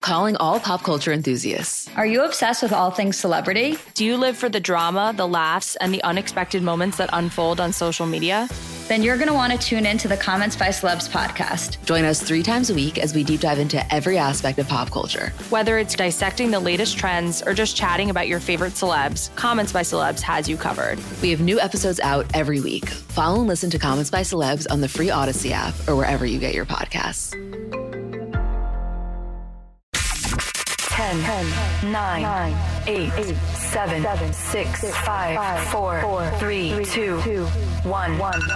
Calling all pop culture enthusiasts. Are you obsessed with all things celebrity? Do you live for the drama, the laughs, and the unexpected moments that unfold on social media? Then you're going to want to tune in to the Comments by Celebs podcast. Join us 3 times a week as we deep dive into every aspect of pop culture. Whether it's dissecting the latest trends or just chatting about your favorite celebs, Comments by Celebs has you covered. We have new episodes out every week. Follow and listen to Comments by Celebs on the free Odyssey app or wherever you get your podcasts. 10, 9, 8, 7, 6, 5, 4, 3, 2, 1.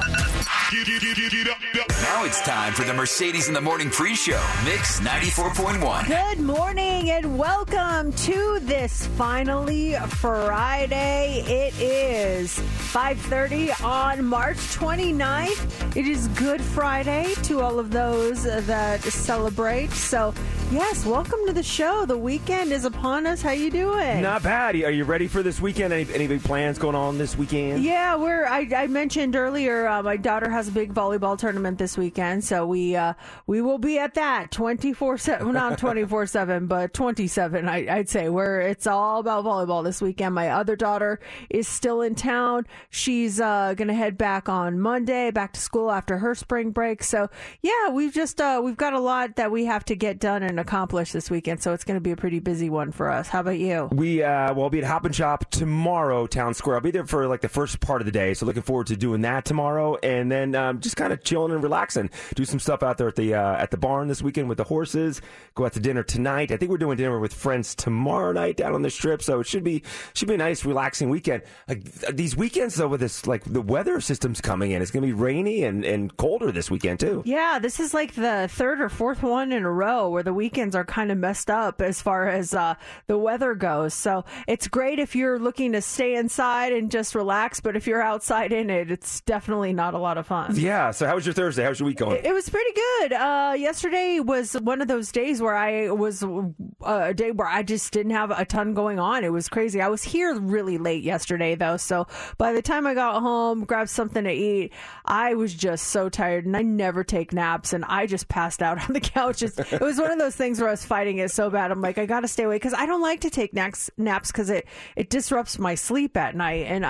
Now it's time for the Mercedes in the Morning pre-show. Mix 94.1. Good morning and welcome to this finally Friday. It is 5:30 on March 29th. It is Good Friday to all of those that celebrate. So, yes, welcome to the show. The weekend is upon us. How you doing? Not bad. Are you ready for this weekend? Any big plans going on this weekend? Yeah, I mentioned earlier my daughter has a big volleyball tournament this weekend, so we will be at that 24/7. Well, not 24/7, but 27. I'd say where it's all about volleyball this weekend. My other daughter is still in town. She's gonna head back on Monday, back to school after her spring break. So yeah, we've got a lot that we have to get done and accomplish this weekend. So it's gonna be a pretty busy one for us. How about you? We'll be at Hop and Shop tomorrow, Town Square. I'll be there for like the first part of the day, so looking forward to doing that tomorrow, and then just kind of chilling and relaxing. Do some stuff out there at the barn this weekend with the horses. Go out to dinner tonight. I think we're doing dinner with friends tomorrow night down on the Strip, so it should be a nice, relaxing weekend. Like these weekends though, with this like the weather system's coming in, it's gonna be rainy and colder this weekend too. Yeah, this is like the third or fourth one in a row where the weekends are kind of messed up as far as the weather goes. So it's great if you're looking to stay inside and just relax, but if you're outside in it, it's definitely not a lot of fun. Yeah, so how was your Thursday? How was your week going? It was pretty good. Yesterday was one of those days where a day where I just didn't have a ton going on. It was crazy. I was here really late yesterday, though, so by the time I got home, grabbed something to eat, I was just so tired, and I never take naps, and I just passed out on the couch. It was one of those things where I was fighting it so bad. I'm like, I got to stay awake, because I don't like to take naps because it disrupts my sleep at night, and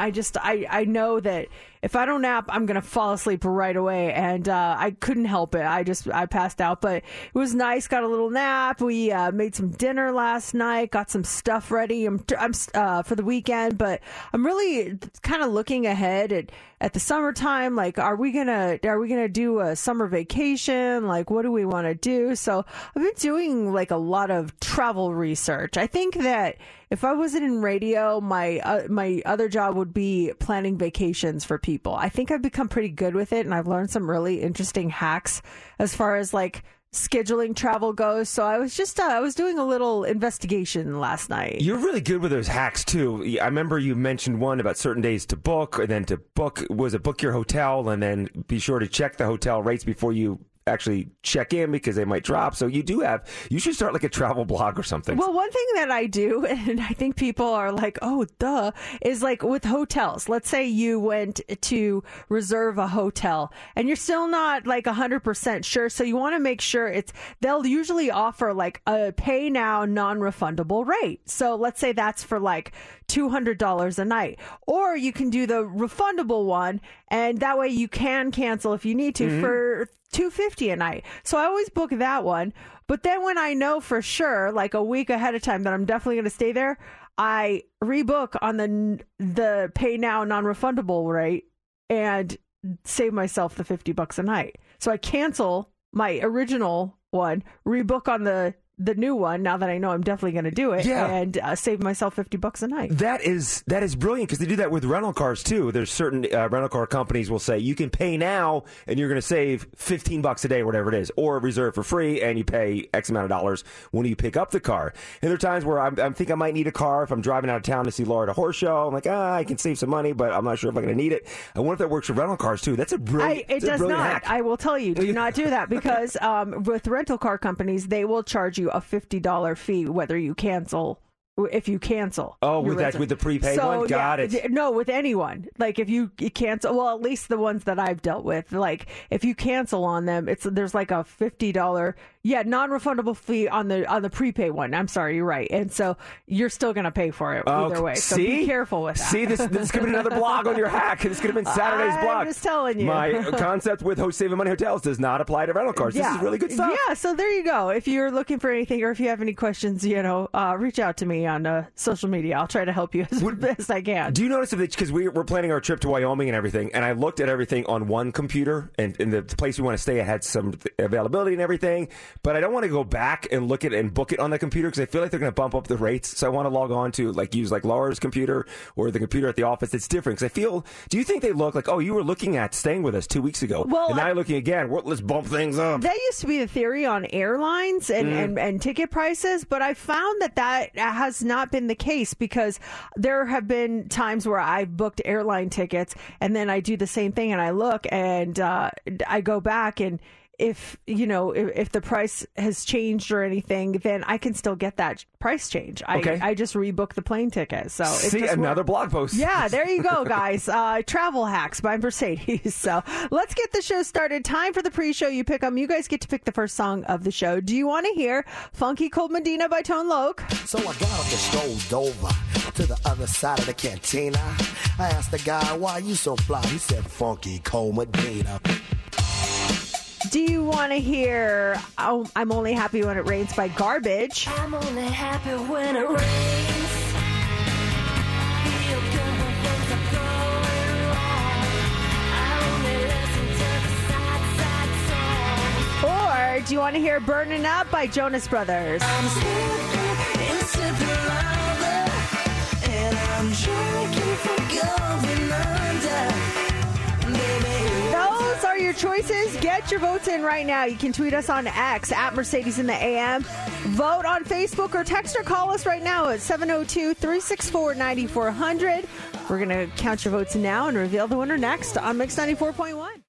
I know that if I don't nap, I'm going to fall asleep right away, and I couldn't help it. I passed out, but it was nice. Got a little nap. We made some dinner last night, got some stuff ready for the weekend, but I'm really kind of looking ahead at the summertime. Like, are we gonna do a summer vacation? Like, what do we want to do? So I've been doing like a lot of travel research. I think that if I wasn't in radio, my other job would be planning vacations for people. I think I've become pretty good with it, and I've learned some really interesting hacks as far as like scheduling travel goes. So I was doing a little investigation last night. You're really good with those hacks too. I remember you mentioned one about certain days to book, and then to book your hotel, and then be sure to check the hotel rates before you actually check in, because they might drop. So you should start like a travel blog or something. Well, one thing that I do, and I think people are like, oh, duh, is like with hotels. Let's say you went to reserve a hotel and you're still not like 100% sure. So you want to make sure they'll usually offer like a pay now non-refundable rate. So let's say that's for like $200 a night, or you can do the refundable one, and that way you can cancel if you need to for $250 a night. So I always book that one. But then when I know for sure, like a week ahead of time, that I'm definitely going to stay there, I rebook on the pay now non-refundable rate and save myself the $50 a night. So I cancel my original one, rebook on the new one, now that I know I'm definitely going to do it, and save myself $50 a night. That is brilliant, because they do that with rental cars too. There's certain rental car companies will say you can pay now and you're going to save $15 a day, whatever it is, or reserve for free and you pay X amount of dollars when you pick up the car. And there are times where I think I might need a car if I'm driving out of town to see Laura at a horse show. I'm like, I can save some money, but I'm not sure if I'm going to need it. I wonder if that works for rental cars too. That's a brilliant It does not. hack. I will tell you, do not do that, because with rental car companies, they will charge you a $50 fee whether you cancel if you cancel. Oh, with the prepaid one? Got it. No, with anyone. Like if you cancel, well, at least the ones that I've dealt with, like if you cancel on them, there's like a $50, Yeah, non-refundable fee on the prepay one. I'm sorry, you're right. And so you're still going to pay for it either way. So be careful with that. See, this could be another blog on your hack. This could have been Saturday's blog. I'm just telling you. My concept with Saving Money Hotels does not apply to rental cars. This is really good stuff. Yeah, so there you go. If you're looking for anything or if you have any questions, reach out to me on social media. I'll try to help you as best I can. Do you notice because we're planning our trip to Wyoming and everything, and I looked at everything on one computer, and in the place we want to stay, it had some availability and everything, but I don't want to go back and look at it and book it on the computer because I feel like they're going to bump up the rates. So I want to log on to use Laura's computer or the computer at the office. It's different because I feel. Do you think they look like, oh, you were looking at staying with us 2 weeks ago, and now you're looking again? Let's bump things up. That used to be the theory on airlines and ticket prices, but I found that has not been the case because there have been times where I've booked airline tickets and then I do the same thing and I look and I go back and if the price has changed or anything, then I can still get that price change. I just rebook the plane ticket. So see, another blog post. Yeah, there you go, guys. Travel hacks by Mercedes. So let's get the show started. Time for the pre-show. You pick them. You guys get to pick the first song of the show. Do you want to hear Funky Cold Medina by Tone Loc? So I got up and strolled over to the other side of the cantina. I asked the guy, why you so fly? He said, Funky Cold Medina. Do you want to hear I'm Only Happy When It Rains by Garbage? I'm only happy when it rains. Feel good when things are going wrong. I only listen to the sad songs. Or do you want to hear Burning Up by Jonas Brothers? I'm slipping into the lava, and I'm drinking for going under. Those are your choices. Get your votes in right now. You can tweet us on X at Mercedes in the AM. Vote on Facebook or text or call us right now at 702-364-9400. We're going to count your votes now and reveal the winner next on Mix 94.1.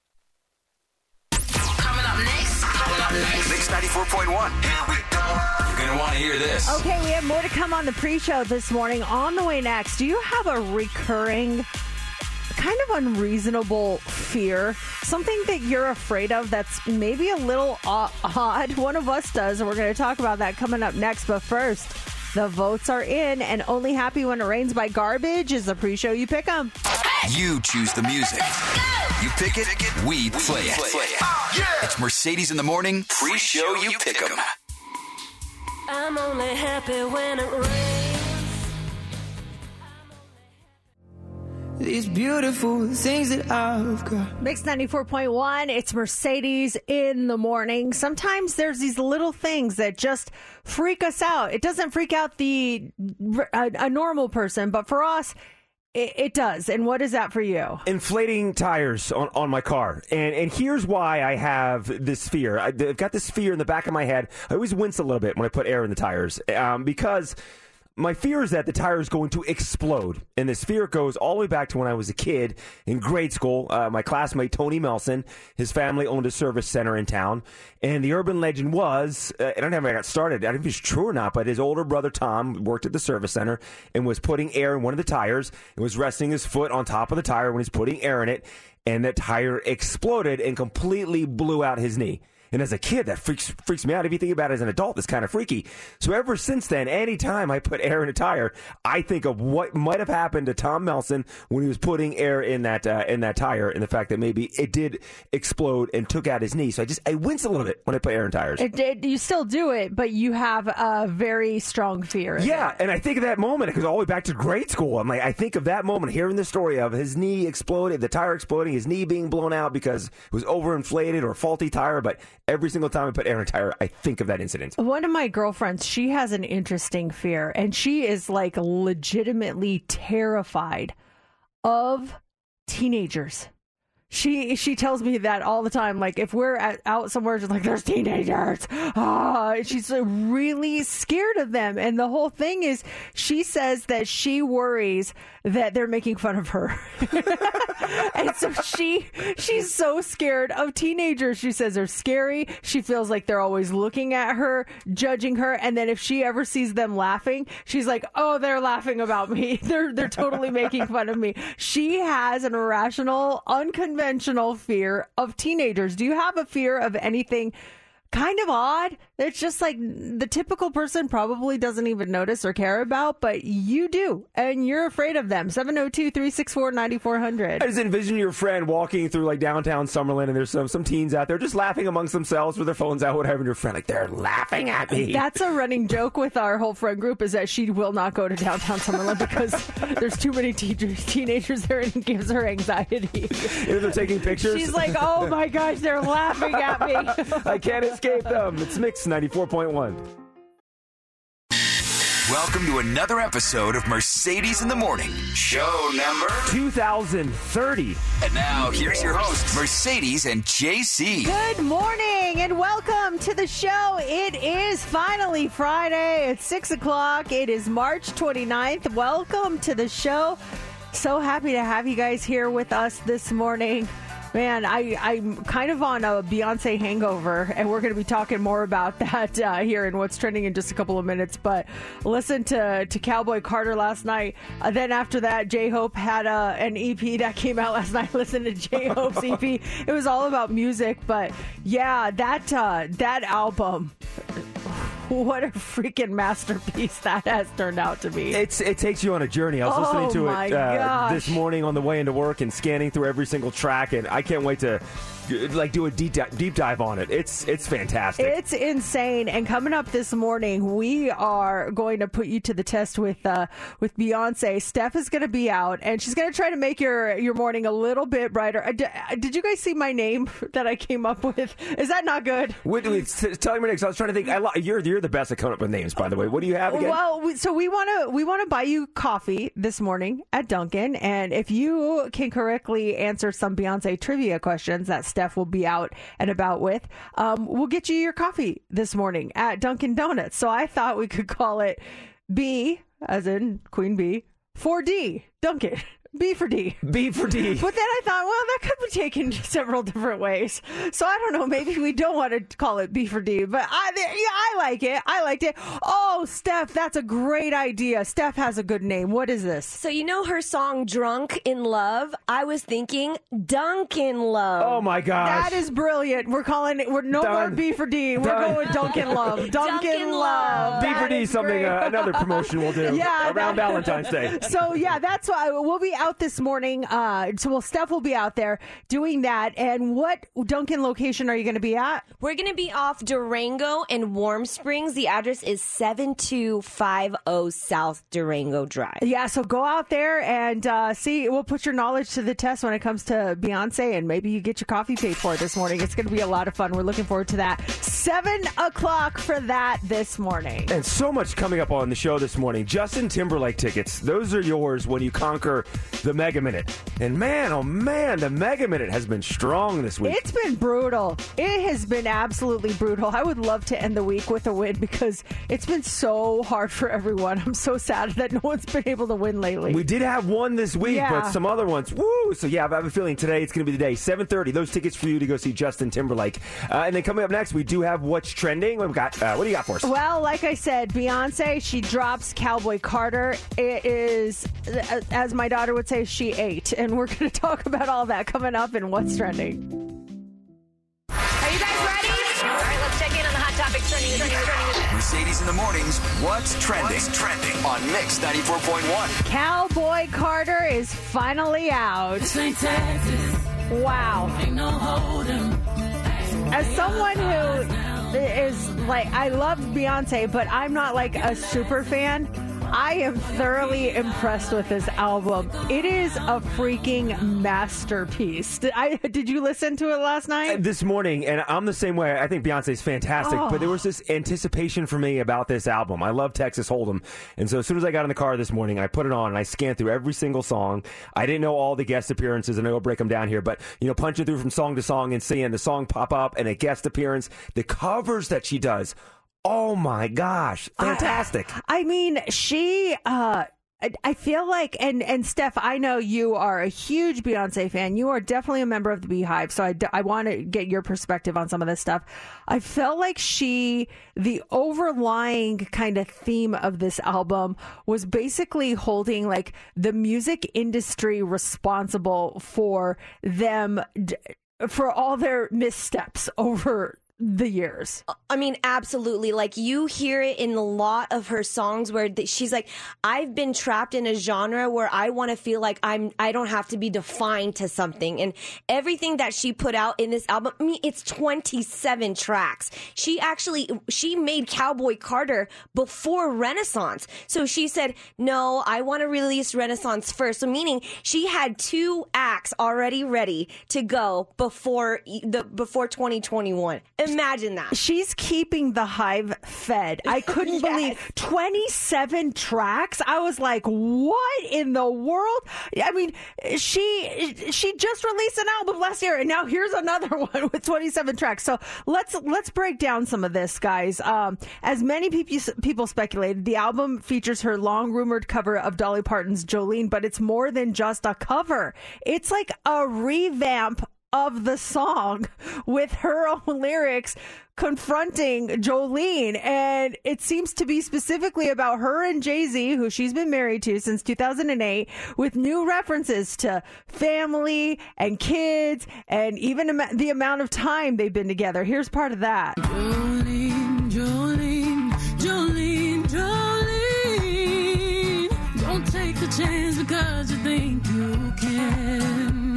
Coming up next. Mix 94.1. Here we go. You're going to want to hear this. Okay, we have more to come on the pre-show this morning. On the way next, do you have a recurring kind of unreasonable fear, something that you're afraid of that's maybe a little odd? One of us does, and we're going to talk about that coming up next. But first, the votes are in, and Only Happy When It Rains by Garbage is the pre-show. You pick them. You choose the music. You pick it, we play it. It's Mercedes in the Morning pre-show. You pick them. I'm only happy when it rains. These beautiful things that I've got. Mix 94.1, it's Mercedes in the morning. Sometimes there's these little things that just freak us out. It doesn't freak out a normal person, but for us, it does. And what is that for you? Inflating tires on my car. And here's why I have this fear. I've got this fear in the back of my head. I always wince a little bit when I put air in the tires because my fear is that the tire is going to explode. And this fear goes all the way back to when I was a kid in grade school. My classmate, Tony Melson, his family owned a service center in town. And the urban legend was, I don't know how I got started, I don't know if it's true or not, but his older brother, Tom, worked at the service center and was putting air in one of the tires and was resting his foot on top of the tire when he's putting air in it. And that tire exploded and completely blew out his knee. And as a kid, that freaks me out. If you think about it as an adult, it's kind of freaky. So ever since then, anytime I put air in a tire, I think of what might have happened to Tom Melson when he was putting air in that tire, and the fact that maybe it did explode and took out his knee. So I wince a little bit when I put air in tires. You still do it, but you have a very strong fear. Yeah, and I think of that moment because all the way back to grade school. I'm like, I think of that moment, hearing the story of his knee exploded, the tire exploding, his knee being blown out because it was overinflated or faulty tire, but every single time I put air in a tire, I think of that incident. One of my girlfriends, she has an interesting fear, and she is like legitimately terrified of teenagers. She tells me that all the time. Like if we're out somewhere, she's like, "There's teenagers." She's really scared of them. And the whole thing is, she says that she worries that they're making fun of her, and so she's so scared of teenagers. She says they're scary. She feels like they're always looking at her, judging her, and then if she ever sees them laughing, she's like, "Oh, they're laughing about me. They're totally making fun of me." She has an irrational, unconventional fear of teenagers. Do you have a fear of anything kind of odd. It's just like the typical person probably doesn't even notice or care about, but you do, and you're afraid of them. 702-364-9400. I just envision your friend walking through like downtown Summerlin, and there's some teens out there just laughing amongst themselves with their phones out, whatever, and your friend like, they're laughing at me. That's a running joke with our whole friend group, is that she will not go to downtown Summerlin because there's too many teenagers there, and it gives her anxiety. If they're taking pictures, She's like, oh my gosh, they're laughing at me. I can't escape them. It's Mix 94.1. Welcome to another episode of Mercedes in the Morning, show number 2030. And now, here's your hosts, Mercedes and JC. Good morning and welcome to the show. It is finally Friday. It's 6 o'clock. It is March 29th. Welcome to the show. So happy to have you guys here with us this morning. Man, I'm kind of on a Beyonce hangover, and we're going to be talking more about that here in What's Trending in just a couple of minutes. But listen to Cowboy Carter last night. Then after that, J-Hope had an EP that came out last night. Listen to J-Hope's EP. It was all about music. But yeah, that album, what a freaking masterpiece that has turned out to be. It takes you on a journey. I was listening to it this morning on the way into work and scanning through every single track, and I can't wait to do a deep dive on it. It's fantastic. It's insane. And coming up this morning, we are going to put you to the test with Beyonce. Steph is going to be out, and she's going to try to make your morning a little bit brighter. Did you guys see my name that I came up with? Is that not good? Tell me my name. I was trying to think. You're the best at coming up with names, by the way. What do you have again? Well, so we want to buy you coffee this morning at Dunkin', and if you can correctly answer some Beyonce trivia questions that Steph will be out and about with, we'll get you your coffee this morning at Dunkin' Donuts. So I thought we could call it B, as in Queen Bee, for D, Dunkin'. B for D. B for D. But then I thought, well, that could be taken several different ways. So I don't know. Maybe we don't want to call it B for D. But I like it. I liked it. Oh, Steph, that's a great idea. Steph has a good name. What is this? So you know her song Drunk in Love? I was thinking Dunkin' Love. Oh, my gosh. That is brilliant. We're calling it. We're no more B for D. We're going Dunkin' Love. Dunkin' Love. B for D is something, another promotion we'll do around Valentine's Day. So, yeah, that's why we'll be out this morning. Steph will be out there doing that. And what Dunkin' location are you going to be at? We're going to be off Durango and Warm Springs. The address is 7250 South Durango Drive. Yeah, so go out there and see. We'll put your knowledge to the test when it comes to Beyonce, and maybe you get your coffee paid for this morning. It's going to be a lot of fun. We're looking forward to that. 7 o'clock for that this morning. And so much coming up on the show this morning. Justin Timberlake tickets. Those are yours when you conquer the Mega Minute. And man, oh man, the Mega Minute has been strong this week. It's been brutal. It has been absolutely brutal. I would love to end the week with a win because it's been so hard for everyone. I'm so sad that no one's been able to win lately. We did have one this week, but some other ones, woo! So yeah, I have a feeling today it's going to be the day. 7:30, those tickets for you to go see Justin Timberlake. And then coming up next, we do have What's Trending. What do you got for us? Well, like I said, Beyonce, she drops Cowboy Carter. It is, as my daughter would say, she ate. And we're going to talk about all that coming up in What's Trending. Are you guys ready? All right, let's check in on the hot topics trending. Mercedes in the Mornings, What's Trending? On Mix 94.1. Cowboy Carter is finally out. Wow. As someone who is like, I love Beyonce, but I'm not like a super fan. I am thoroughly impressed with this album. It is a freaking masterpiece. Did you listen to it last night? This morning, and I'm the same way. I think Beyonce's fantastic, but there was this anticipation for me about this album. I love Texas Hold'em, and so as soon as I got in the car this morning, I put it on and I scanned through every single song. I didn't know all the guest appearances, and I'll break them down here, but punching through from song to song and seeing the song pop up and a guest appearance, the covers that she does. Oh my gosh, fantastic. I mean, she, I feel like, and Steph, I know you are a huge Beyonce fan. You are definitely a member of the Beehive, so I want to get your perspective on some of this stuff. I felt like the overlying kind of theme of this album was basically holding like the music industry responsible for them, for all their missteps over the years. I mean, absolutely. Like, you hear it in a lot of her songs where she's like, I've been trapped in a genre where I want to feel like I don't have to be defined to something. And everything that she put out in this album, I mean, it's 27 tracks. She made Cowboy Carter before Renaissance. So she said, no, I want to release Renaissance first. So meaning she had 2 acts already ready to go before 2021. Imagine that. She's keeping the Hive fed. I couldn't believe 27 tracks. I was like, what in the world? I mean, she just released an album last year, and now here's another one with 27 tracks. So let's break down some of this, guys. As many people speculated, the album features her long rumored cover of Dolly Parton's Jolene, but it's more than just a cover. It's like a revamp of the song with her own lyrics confronting Jolene, and it seems to be specifically about her and Jay-Z, who she's been married to since 2008, with new references to family and kids and even the amount of time they've been together. Here's part of that. Jolene, Jolene, Jolene, Jolene, don't take the chance because you think you can.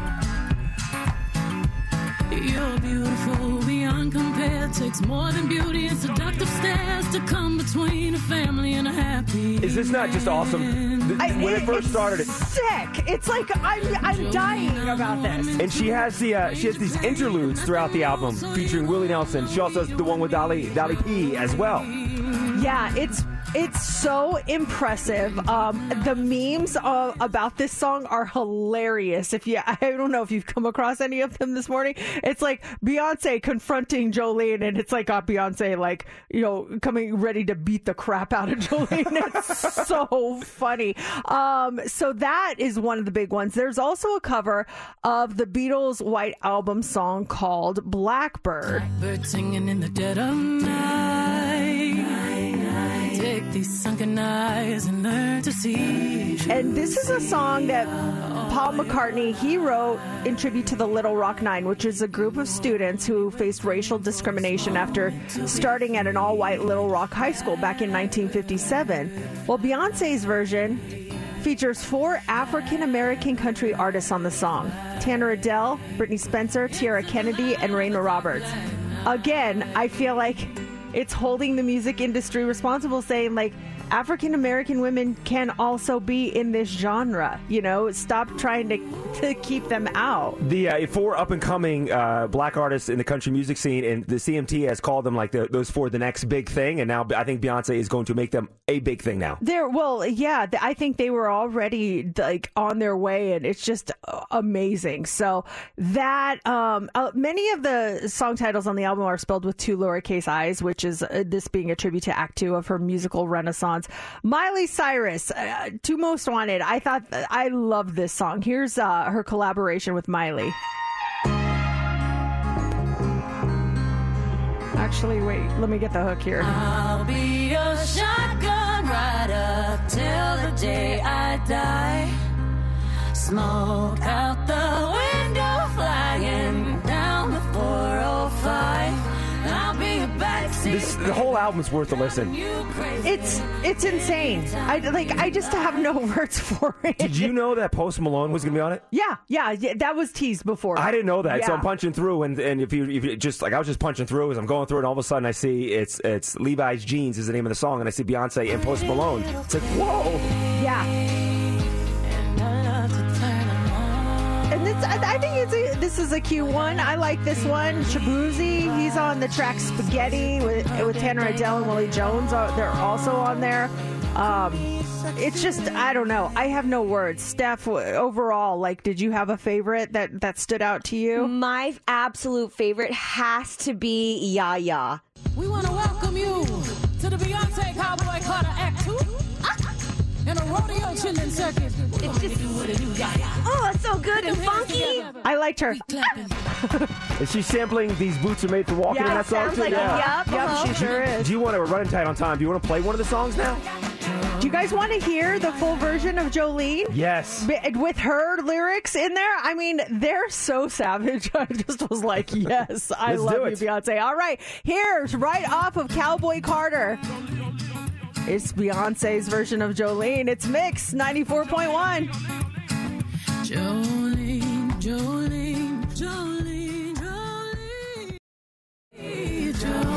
You're beautiful beyond compare. Takes more than beauty and seductive stares to come between a family and a happy. Is this not just awesome? When it first started, it's sick. It's like I'm dying about this. And she has these interludes throughout the album featuring Willie Nelson. She also has the one with Dolly P as well. Yeah, it's so impressive. The memes about this song are hilarious. I don't know if you've come across any of them this morning. It's like Beyonce confronting Jolene, and it's like Beyonce, like, coming ready to beat the crap out of Jolene. It's so funny. So that is one of the big ones. There's also a cover of the Beatles' White Album song called Blackbird. Blackbird singing in the dead of night. Take these sunken eyes and learn to see. And this is a song that Paul McCartney, he wrote in tribute to the Little Rock Nine, which is a group of students who faced racial discrimination after starting at an all-white Little Rock high school back in 1957. Well, Beyonce's version features 4 African-American country artists on the song: Tanner Adele, Brittany Spencer, Tiara Kennedy, and Raina Roberts. Again, I feel like it's holding the music industry responsible, saying, like, African-American women can also be in this genre. Stop trying to keep them out. The 4 up-and-coming black artists in the country music scene, and the CMT has called them, like, those 4 the next big thing, and now I think Beyonce is going to make them a big thing now. I think they were already, like, on their way, and it's just amazing. So that, many of the song titles on the album are spelled with 2 lowercase i's, which is this being a tribute to Act 2 of her musical renaissance. Miley Cyrus, To Most Wanted. I love this song. Here's her collaboration with Miley. Actually, wait, let me get the hook here. I'll be your shotgun rider till the day I die. Smoke out the window, flying down the 405. I'll be a backseat. The whole album's worth a listen. It's insane. I just have no words for it. Did you know that Post Malone was going to be on it? Yeah, that was teased before. I didn't know that. Yeah. So I'm punching through, and if you just, like, I was just punching through as I'm going through, and all of a sudden I see it's Levi's Jeans is the name of the song, and I see Beyonce and Post Malone. It's like, whoa. Yeah. And I think this is a cute one. I like this one. Shabuzi, he's on the track Spaghetti with Tanner Adele and Willie Jones. They're also on there. It's just, I don't know. I have no words. Steph, overall, like, did you have a favorite that stood out to you? My absolute favorite has to be Yaya. We want to welcome you to the Beyonce Cowboy Carter Act 2 and a rodeo chilling circuit. It's just, oh, it's so good and funky. I liked her. Is she sampling These Boots Are Made for Walking in that song too? Like, yep, she sure is. Do you want to, we're running tight on time, do you want to play one of the songs now? Do you guys want to hear the full version of Jolene? Yes. With her lyrics in there? I mean, they're so savage. I just was like, yes, I love you, Beyonce. All right, here's right off of Cowboy Carter. It's Beyonce's version of Jolene. It's Mix 94.1. Jolene, Jolene, Jolene, Jolene,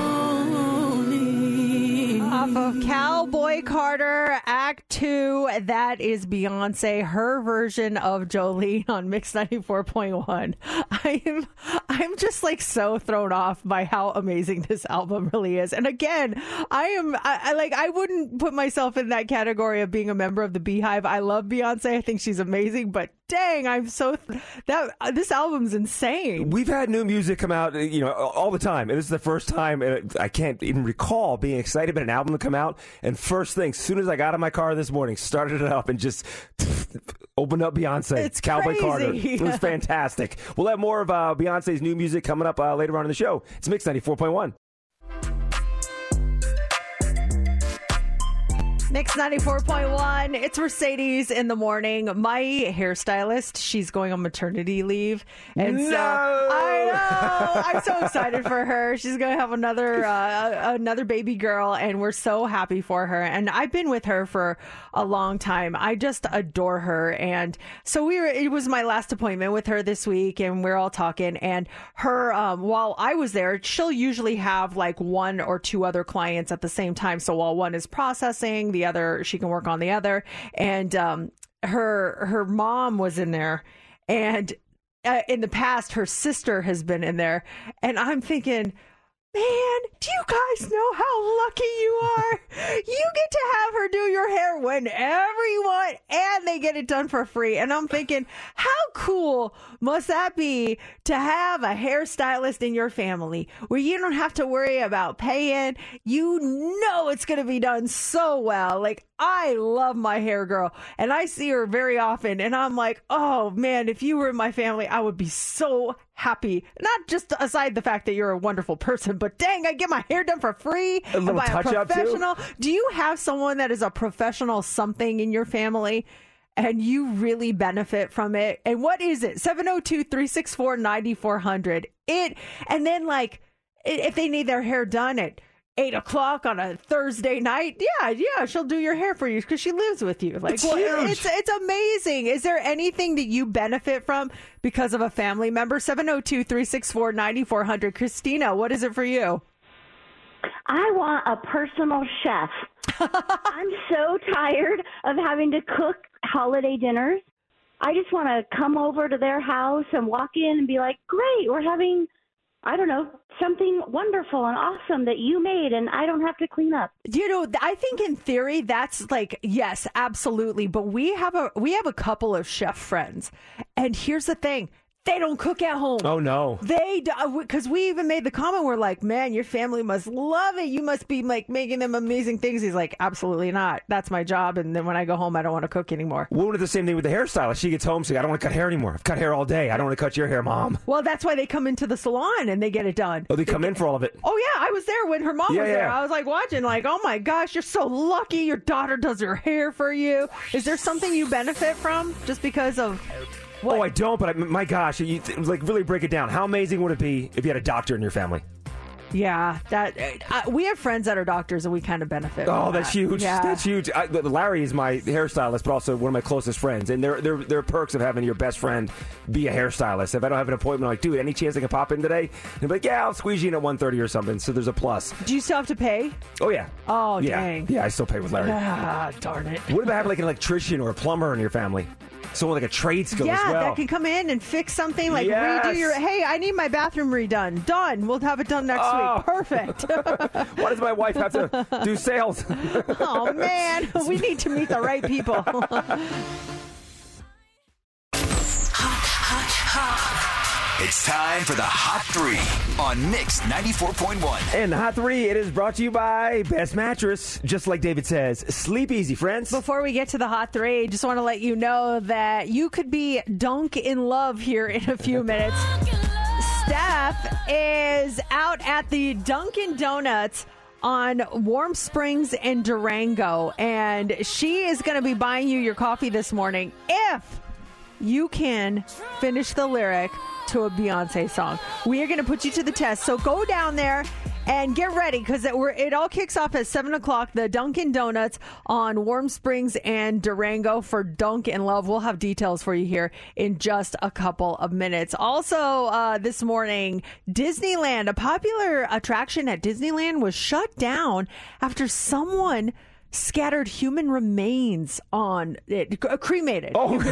Jolene. Off of Cowboy Carter, Act 2. That is Beyonce, her version of Jolene on Mix 94.1. I'm just like so thrown off by how amazing this album really is. And again, I wouldn't put myself in that category of being a member of the Beehive. I love Beyonce. I think she's amazing, but dang, this album's insane. We've had new music come out, all the time, and this is the first time I can't even recall being excited about an album to come out. And first thing, as soon as I got in my car this morning, started it up and just opened up Beyonce. It's Cowboy crazy. Carter. It was fantastic. We'll have more of Beyonce's new music coming up later on in the show. It's Mix 94.1. Mix 94.1. It's Mercedes in the morning. My hairstylist, she's going on maternity leave. And so I know. I'm so excited for her. She's going to have another baby girl, and we're so happy for her. And I've been with her for a long time. I just adore her. And so it was my last appointment with her this week, and we're all talking. And her, while I was there, she'll usually have like one or two other clients at the same time. So while one is processing, the other, she can work on the other. And her mom was in there, and in the past her sister has been in there, and I'm thinking, man, do you guys know how lucky you are? You get to have her do your hair whenever you want, and they get it done for free. And I'm thinking, how cool must that be to have a hairstylist in your family where you don't have to worry about paying? You know it's going to be done so well. Like, I love my hair girl, and I see her very often, and I'm like, oh man, if you were in my family, I would be so happy. Not just aside the fact that you're a wonderful person, but dang, I get my hair done for free a little by a touch-up professional. too. Do you have someone that is a professional something in your family and you really benefit from it? And what is it? 702-364-9400. And then like, if they need their hair done at 8 o'clock on a Thursday night, yeah, she'll do your hair for you because she lives with you. Like, it's amazing. Is there anything that you benefit from because of a family member? 702-364-9400. Christina, what is it for you? I want a personal chef. I'm so tired of having to cook holiday dinners. I just want to come over to their house and walk in and be like, great, we're having, I don't know, something wonderful and awesome that you made, and I don't have to clean up. I think in theory that's like, yes, absolutely. But we have a couple of chef friends, and here's the thing. They don't cook at home. Oh, no. They do, because we even made the comment, we're like, man, your family must love it. You must be like making them amazing things. He's like, absolutely not. That's my job. And then when I go home, I don't want to cook anymore. We'll do the same thing with the hairstylist. She gets home, she's like, I don't want to cut hair anymore. I've cut hair all day. I don't want to cut your hair, Mom. Well, that's why they come into the salon and they get it done. Oh, they come in for all of it. Oh, yeah. I was there when her mom was there. I was like watching, like, oh my gosh, you're so lucky. Your daughter does your hair for you. Is there something you benefit from just because of... What? Oh, I don't, but my gosh, really break it down. How amazing would it be if you had a doctor in your family? Yeah, we have friends that are doctors, and we kind of benefit. Oh, that's huge. Yeah. That's huge. Larry is my hairstylist, but also one of my closest friends. And there are perks of having your best friend be a hairstylist. If I don't have an appointment, I'm like, dude, any chance I can pop in today? And I'm like, yeah, I'll squeeze you in at 1:30 or something. So there's a plus. Do you still have to pay? Oh, yeah. Oh, yeah. dang. Yeah, I still pay with Larry. Ah, darn it. What about having like an electrician or a plumber in your family? Someone like a trade skill as well. Yeah, that can come in and fix something, like yes. redo your... Hey, I need my bathroom redone. Done. We'll have it done next week. Perfect. Why does my wife have to do sales? Oh, man. We need to meet the right people. It's time for the Hot 3 on Mix 94.1. And the Hot 3, it is brought to you by Best Mattress. Just like David says, sleep easy, friends. Before we get to the Hot 3, just want to let you know that you could be dunk in love here in a few minutes. Steph is out at the Dunkin' Donuts on Warm Springs in Durango, and she is going to be buying you your coffee this morning if you can finish the lyric to a Beyonce song. We are going to put you to the test, so go down there and get ready, because it all kicks off at 7 o'clock. The Dunkin' Donuts on Warm Springs and Durango for Dunk in Love. We'll have details for you here in just a couple of minutes. Also, this morning, Disneyland, a popular attraction at Disneyland, was shut down after someone scattered human remains on it. Cremated.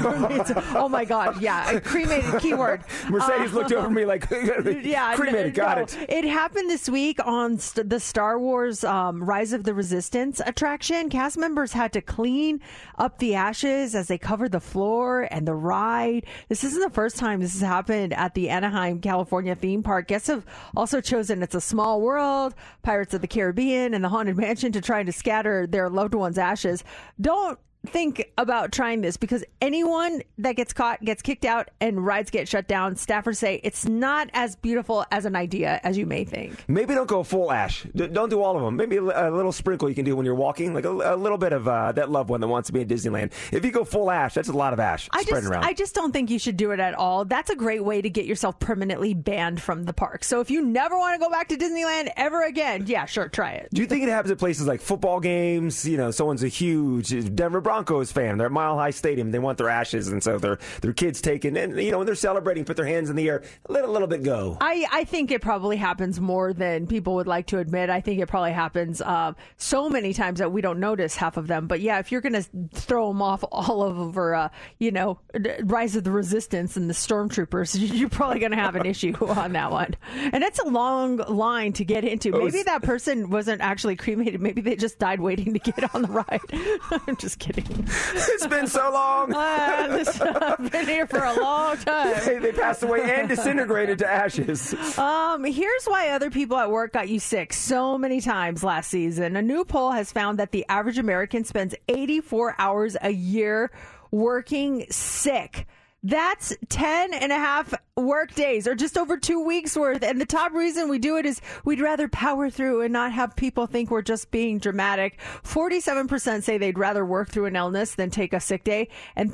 Oh my God. Yeah. Cremated, keyword. Mercedes looked over me like, yeah, cremated. Got it. It happened this week on the Star Wars Rise of the Resistance attraction. Cast members had to clean up the ashes as they covered the floor and the ride. This isn't the first time this has happened at the Anaheim, California theme park. Guests have also chosen It's a Small World, Pirates of the Caribbean, and the Haunted Mansion to try to scatter their loved ones' ashes. Don't think about trying this, because anyone that gets caught gets kicked out and rides get shut down. Staffers say it's not as beautiful as an idea as you may think. Maybe don't go full ash. Don't do all of them. Maybe a little sprinkle you can do when you're walking, like a little bit of that loved one that wants to be in Disneyland. If you go full ash, that's a lot of ash spreading around. I just don't think you should do it at all. That's a great way to get yourself permanently banned from the park. So if you never want to go back to Disneyland ever again, yeah, sure, try it. Do you think it happens at places like football games? You know, someone's a huge Denver Broncos fan. They're at Mile High Stadium. They want their ashes, and so their kids taken. And, you know, when they're celebrating, put their hands in the air, let a little bit go. I think it probably happens more than people would like to admit. I think it probably happens so many times that we don't notice half of them. But yeah, if you're going to throw them off all over, Rise of the Resistance and the Stormtroopers, you're probably going to have an issue on that one. And it's a long line to get into. Maybe that person wasn't actually cremated. Maybe they just died waiting to get on the ride. I'm just kidding. It's been so long. I've been here for a long time. They passed away and disintegrated to ashes. Here's why other people at work got you sick so many times last season. A new poll has found that the average American spends 84 hours a year working sick. That's 10 and a half work days, or just over 2 weeks worth. And the top reason we do it is we'd rather power through and not have people think we're just being dramatic. 47% say they'd rather work through an illness than take a sick day. And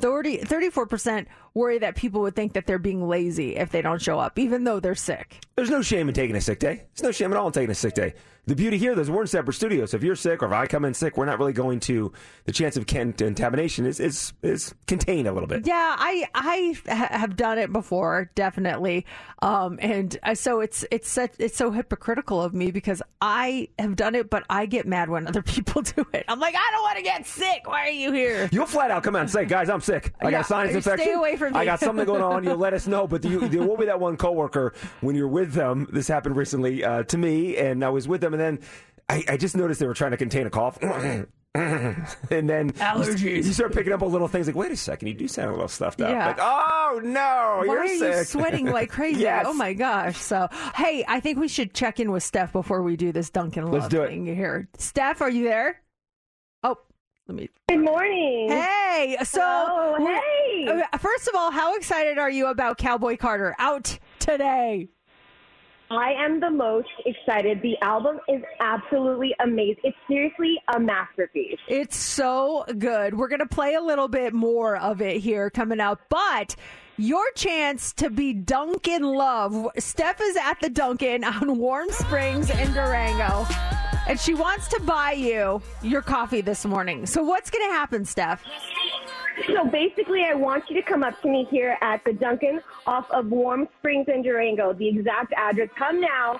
34% worry that people would think that they're being lazy if they don't show up, even though they're sick. There's no shame in taking a sick day. There's no shame at all in taking a sick day. The beauty here is we're in separate studios. So if you're sick or if I come in sick, we're not really going to, the chance of contamination is contained a little bit. Yeah, I have done it before, definitely. And so it's so hypocritical of me, because I have done it, but I get mad when other people do it. I'm like, I don't want to get sick. Why are you here? You'll flat out come out and say, guys, I'm sick. I got a sinus infection. Stay away from me. I got something going on. You'll let us know. But there will be that one coworker when you're with them. This happened recently to me, and I was with them, and then I just noticed they were trying to contain a cough. And then allergies. You start picking up on little things like, wait a second, you do sound a little stuffed up. Yeah. Like, oh no, you're sick. Why are you sweating like crazy? Yes. Oh my gosh. So, hey, I think we should check in with Steph before we do this Dunkin' Love thing here. Steph, are you there? Oh, let me. Good morning. Hey. So, hey. First of all, how excited are you about Cowboy Carter out today? I am the most excited. The album is absolutely amazing. It's seriously a masterpiece. It's so good. We're going to play a little bit more of it here coming up, but your chance to be Dunkin' Love. Steph is at the Dunkin' on Warm Springs in Durango, and she wants to buy you your coffee this morning. So what's going to happen, Steph? So basically, I want you to come up to me here at the Dunkin' off of Warm Springs in Durango. The exact address, come now,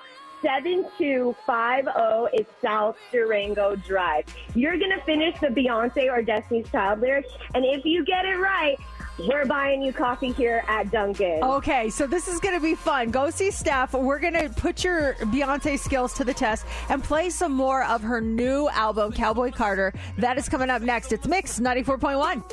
7250 is South Durango Drive. You're going to finish the Beyonce or Destiny's Child lyrics, and if you get it right, we're buying you coffee here at Dunkin'. Okay, so this is going to be fun. Go see Steph. We're going to put your Beyonce skills to the test and play some more of her new album, Cowboy Carter. That is coming up next. It's Mix 94.1.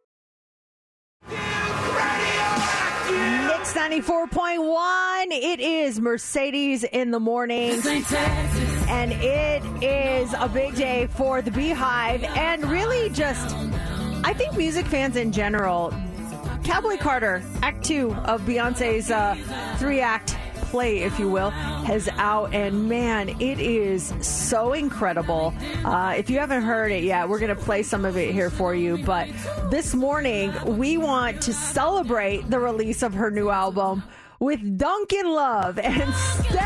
Mix 94.1. It is Mercedes in the morning. And it is a big day for the Beehive. And really just, I think music fans in general, Cowboy Carter, Act 2 of Beyonce's 3-act play, if you will, is out. And man, it is so incredible. If you haven't heard it yet, we're going to play some of it here for you. But this morning, we want to celebrate the release of her new album with Duncan Love. And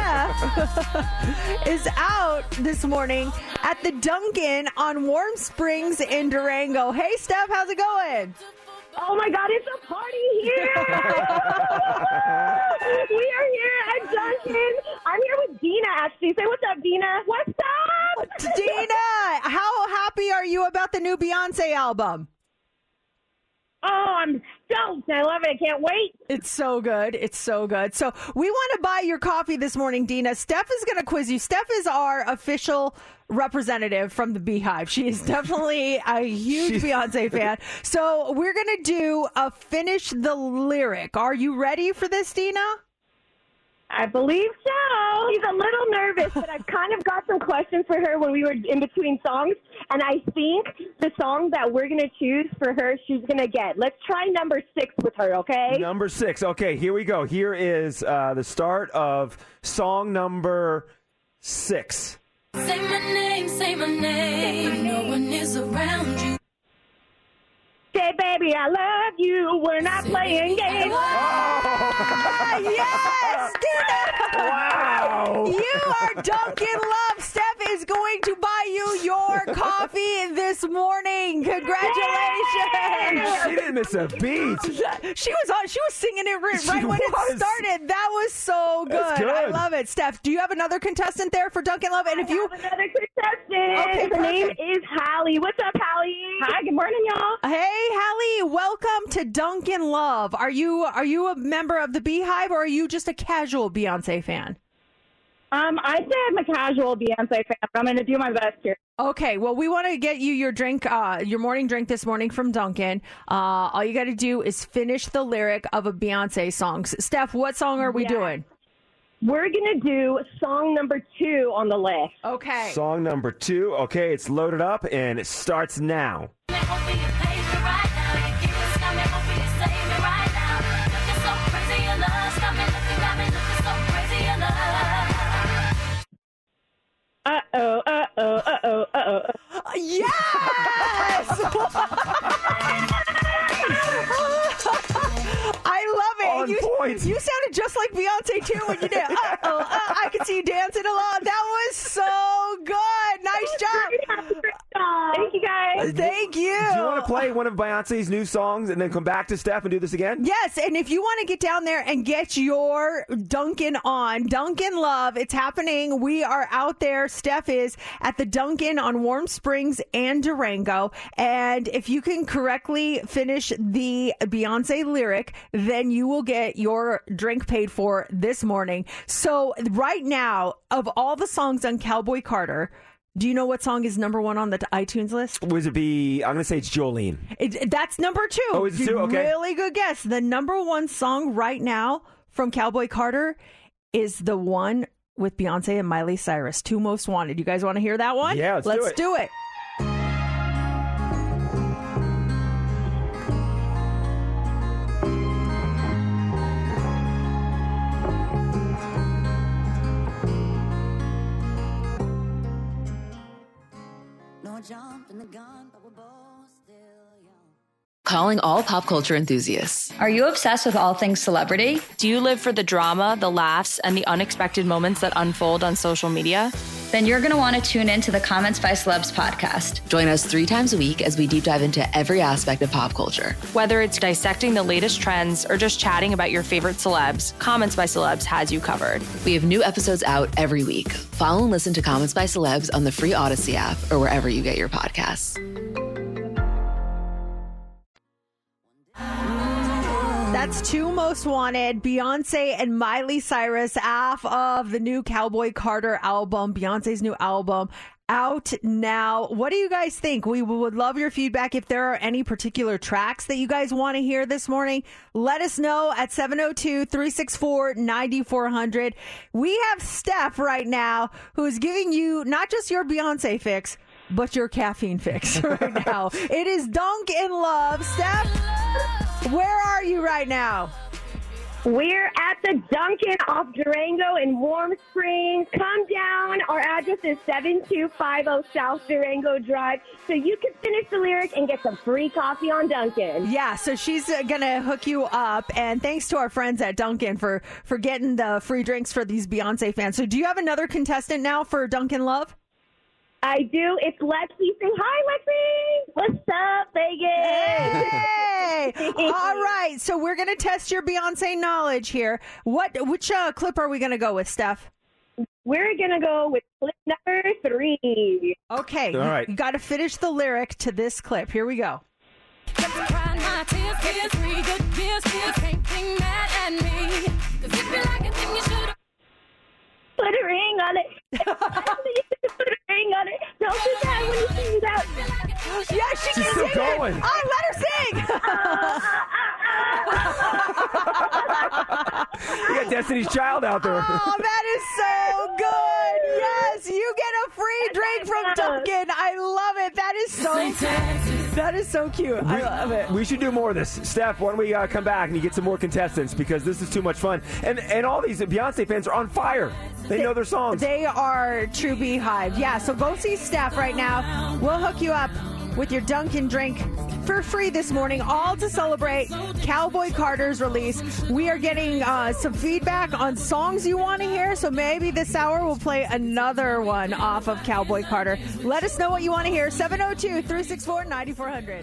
Steph is out this morning at the Duncan on Warm Springs in Durango. Hey, Steph, how's it going? Oh my God, it's a party here! We are here at Duncan. I'm here with Dina, actually. Say what's up, Dina. What's up? Dina, how happy are you about the new Beyonce album? Oh, I'm stoked. I love it. I can't wait. It's so good. It's so good. So we want to buy your coffee this morning, Dina. Steph is going to quiz you. Steph is our official representative from the Beehive. She is definitely a huge Beyonce fan. So we're going to do a Finish the Lyric. Are you ready for this, Dina? I believe so. She's a little nervous, but I've kind of got some questions for her when we were in between songs. And I think the song that we're going to choose for her, she's going to get. Let's try number 6 with her, okay? Number 6. Okay, here we go. Here is the start of song number 6. Say my name, no one is around you. Say, baby, I love you. We're not playing games. Oh, yes, Dina! Wow! You are Duncan Love. Steph is going to buy you your coffee this morning. Congratulations! She didn't miss a beat. She was singing it right when it started. That was so good. I love it. Steph, do you have another contestant there for Duncan Love? And if you have another contestant. Okay, her name is Hallie. What's up, Hallie? Hi, good morning, y'all. Hey, Hallie, welcome to Duncan Love. Are you a member of the Beehive, or are you just a casual Beyonce fan? I'd say I'm a casual Beyonce fan, but I'm going to do my best here. Okay, well, we want to get you your drink, your morning drink this morning from Duncan. All you got to do is finish the lyric of a Beyonce song. Steph, what song are we doing? We're going to do song number 2 on the list. Okay. Song number 2. Okay, it's loaded up, and it starts now. Yes! I love it. On point. You sounded just like Beyonce too when you did. I could see you dancing along. That was so good. Nice job. Thank you, guys. Thank you. Do you want to play one of Beyonce's new songs and then come back to Steph and do this again? Yes, and if you want to get down there and get your Duncan on, Duncan Love, it's happening. We are out there. Steph is at the Duncan on Warm Springs and Durango. And if you can correctly finish the Beyonce lyric, then you will get your drink paid for this morning. So right now, of all the songs on Cowboy Carter, do you know what song is number 1 on the iTunes list? I'm going to say it's Jolene. That's number 2. Oh, is it 2? Okay. Really good guess. The number 1 song right now from Cowboy Carter is the one with Beyonce and Miley Cyrus, 2 Most Wanted. You guys want to hear that one? Yeah, let's do it. Calling all pop culture enthusiasts. Are you obsessed with all things celebrity? Do you live for the drama, the laughs, and the unexpected moments that unfold on social media? Then you're going to want to tune in to the Comments by Celebs podcast. Join us 3 times a week as we deep dive into every aspect of pop culture. Whether it's dissecting the latest trends or just chatting about your favorite celebs, Comments by Celebs has you covered. We have new episodes out every week. Follow and listen to Comments by Celebs on the free Odyssey app or wherever you get your podcasts. That's 2 Most Wanted, Beyonce and Miley Cyrus, half of the new Cowboy Carter album, Beyonce's new album, out now. What do you guys think? We would love your feedback. If there are any particular tracks that you guys want to hear this morning, let us know at 702-364-9400. We have Steph right now who's giving you not just your Beyonce fix, but your caffeine fix right now. It is Duncan Love. Steph, where are you right now? We're at the Dunkin' off Durango in Warm Springs. Come down. Our address is 7250 South Durango Drive. So you can finish the lyric and get some free coffee on Dunkin'. Yeah, so she's going to hook you up. And thanks to our friends at Dunkin' for getting the free drinks for these Beyonce fans. So do you have another contestant now for Dunkin' Love? I do. It's Lexi. Say hi, Lexi. What's up, Vegas? Hey! All right, so we're going to test your Beyonce knowledge here. Which clip are we going to go with, Steph? We're going to go with clip number 3. Okay. All right. You got to finish the lyric to this clip. Here we go. Put a ring on it. Put a ring on it. Don't do that when you sing that. Yeah, she She's can still sing going. it. Oh, let her sing. You got Destiny's Child out there. Oh, that is so good. Yes, you get a free drink from Dunkin'. I love it. That is so cute. I love it. We should do more of this. Steph, why don't we come back and you get some more contestants because this is too much fun. And all these Beyonce fans are on fire. They know their songs. They are true Beehive. Yeah, so go see Steph right now. We'll hook you up with your Dunkin' drink for free this morning, all to celebrate Cowboy Carter's release. We are getting some feedback on songs you want to hear, so maybe this hour we'll play another one off of Cowboy Carter. Let us know what you want to hear. 702-364-9400.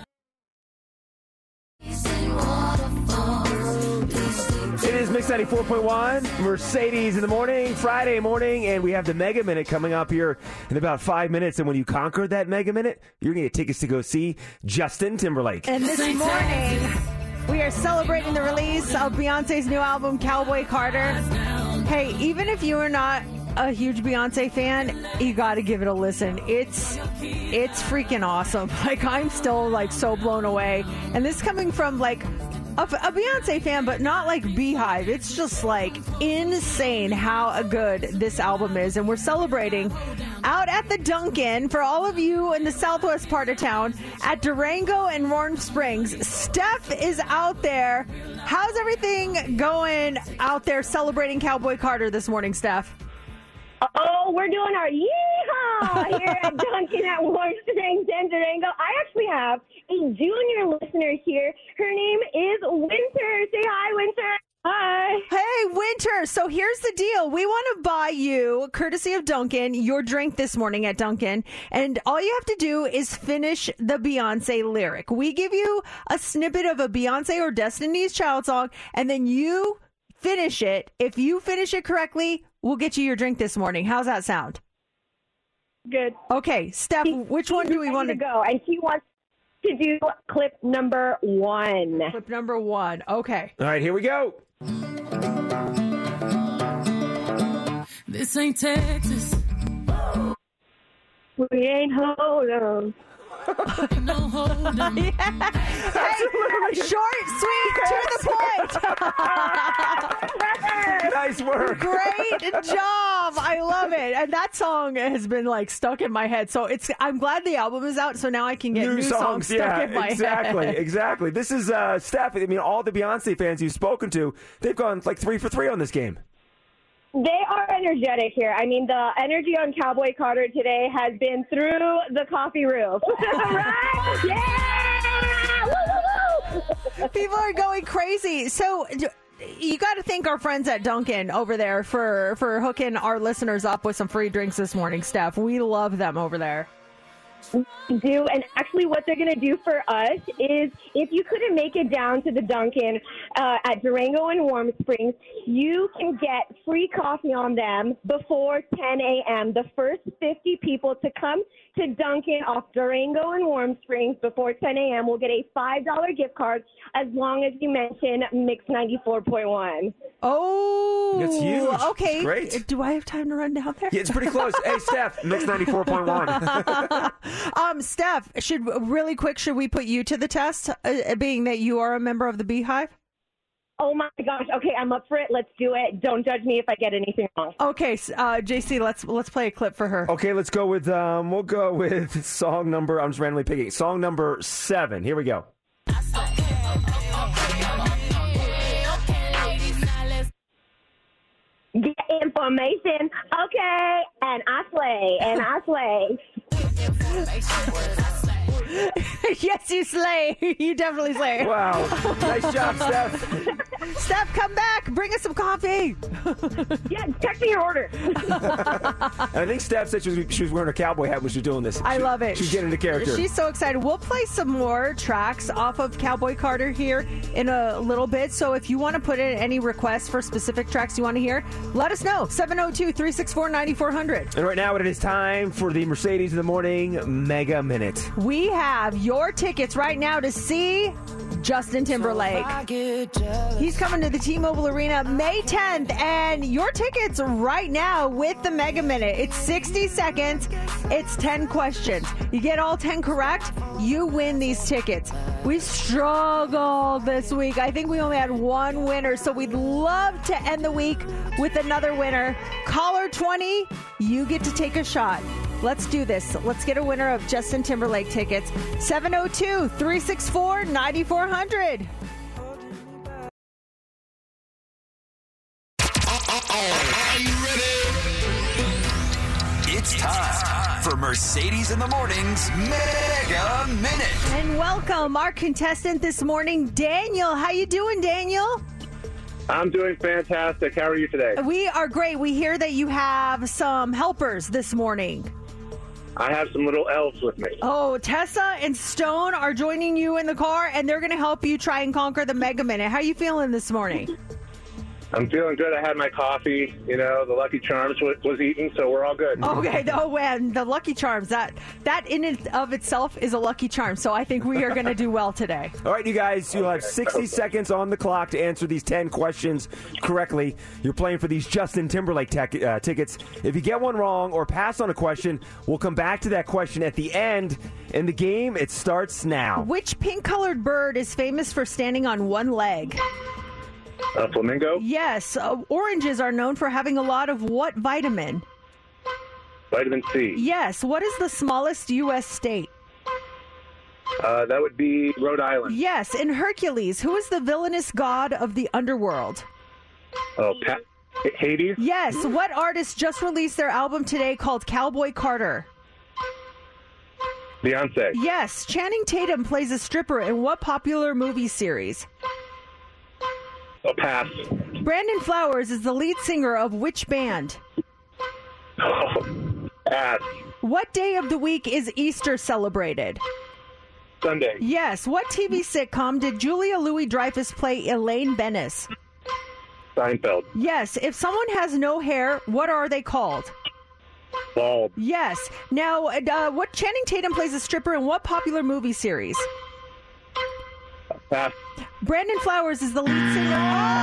It is Mix 94.1, Mercedes in the morning, Friday morning, and we have the Mega Minute coming up here in about 5 minutes. And when you conquer that Mega Minute, you're going to get tickets to go see Justin Timberlake. And this morning, we are celebrating the release of Beyonce's new album, Cowboy Carter. Hey, even if you are not a huge Beyonce fan, you got to give it a listen. It's freaking awesome. Like, I'm still like so blown away. And this coming from like a Beyonce fan, but not like Beehive. It's just like insane how good this album is. And we're celebrating out at the Dunkin' for all of you in the southwest part of town at Durango and Warm Springs. Steph is out there. How's everything going out there celebrating Cowboy Carter this morning, Steph? Oh, we're doing our yeehaw here at Dunkin' at Warm Springs and Durango. I actually have a junior listener here. Her name is Winter. Say hi, Winter. Hi. Hey, Winter. So here's the deal. We want to buy you, courtesy of Dunkin', your drink this morning at Dunkin'. And all you have to do is finish the Beyonce lyric. We give you a snippet of a Beyonce or Destiny's Child song, and then you finish it. If you finish it correctly, we'll get you your drink this morning. How's that sound? Good. Okay, Steph, which one do we want to go? And she wants to do clip number 1. Clip number 1. Okay. All right, here we go. This ain't Texas. We ain't hold on. No hold on. Yeah. Hey, short, sweet, to the point. Nice work. Great job. I love it. And that song has been like stuck in my head. So I'm glad the album is out. So now I can get new songs stuck in my head. Exactly. This is Steph. I mean, all the Beyonce fans you've spoken to, they've gone like 3 for 3 on this game. They are energetic here. I mean, the energy on Cowboy Carter today has been through the coffee roof. Right? Yeah! Woo-woo-woo! People are going crazy. So you got to thank our friends at Dunkin' over there for hooking our listeners up with some free drinks this morning, Steph. We love them over there. We do, and actually what they're going to do for us is if you couldn't make it down to the Dunkin' at Durango and Warm Springs, you can get free coffee on them before 10 a.m. The first 50 people to come to Dunkin' off Durango and Warm Springs before 10 a.m. will get a $5 gift card as long as you mention Mix 94.1. Oh, that's huge. Okay, it's great. Do I have time to run down there? Yeah, it's pretty close. Hey, Steph, Mix 94.1. Steph, should we put you to the test, being that you are a member of the Beehive? Oh my gosh. Okay, I'm up for it. Let's do it. Don't judge me if I get anything wrong. Okay, JC, let's play a clip for her. Okay, let's go with we'll go with song number. I'm just randomly picking song number 7. Here we go. amazing. Okay, and I slay, and I slay. Yes, you slay. You definitely slay. Wow. Nice job, Steph. Steph, come back. Bring us some coffee. Yeah, text me your order. And I think Steph said she was wearing a cowboy hat when she was doing this. I love it. She's getting into character. She's so excited. We'll play some more tracks off of Cowboy Carter here in a little bit. So if you want to put in any requests for specific tracks you want to hear, let us know. 702-364-9400. And right now it is time for the Mercedes in the Morning Mega Minute. We have your tickets right now to see Justin Timberlake. He's coming to the T-Mobile Arena May 10th, and your tickets right now with the Mega Minute. It's 60 seconds. It's 10 questions. You get all 10 correct, you win these tickets. We struggled this week. I think we only had one winner, so we'd love to end the week with another winner. Caller 20, you get to take a shot. Let's do this. Let's get a winner of Justin Timberlake tickets. 702-364-9400. Are you ready? It's time for Mercedes in the Morning's Mega Minute. And welcome our contestant this morning, Daniel. How you doing, Daniel? I'm doing fantastic. How are you today? We are great. We hear that you have some helpers this morning. I have some little elves with me. Oh, Tessa and Stone are joining you in the car, and they're going to help you try and conquer the Mega Minute. How are you feeling this morning? I'm feeling good. I had my coffee. You know, the Lucky Charms was eaten, so we're all good. Okay. Oh, and the Lucky Charms, that in and of itself is a Lucky Charm, so I think we are going to do well today. All right, you guys, you'll have 60 seconds on the clock to answer these 10 questions correctly. You're playing for these Justin Timberlake tickets. If you get one wrong or pass on a question, we'll come back to that question at the end. In the game, it starts now. Which pink-colored bird is famous for standing on one leg? A flamingo? Yes. Oranges are known for having a lot of what vitamin? Vitamin C. Yes. What is the smallest U.S. state? That would be Rhode Island. Yes. In Hercules, who is the villainous god of the underworld? Oh, Hades? Yes. What artist just released their album today called Cowboy Carter? Beyonce. Yes. Channing Tatum plays a stripper in what popular movie series? Oh, pass. Brandon Flowers is the lead singer of which band? Oh, pass. What day of the week is Easter celebrated? Sunday. Yes. What TV sitcom did Julia Louis-Dreyfus play Elaine Bennis? Seinfeld. Yes. If someone has no hair, what are they called? Bald. Yes. Now, what Channing Tatum plays a stripper in what popular movie series? Pass. Brandon Flowers is the lead singer.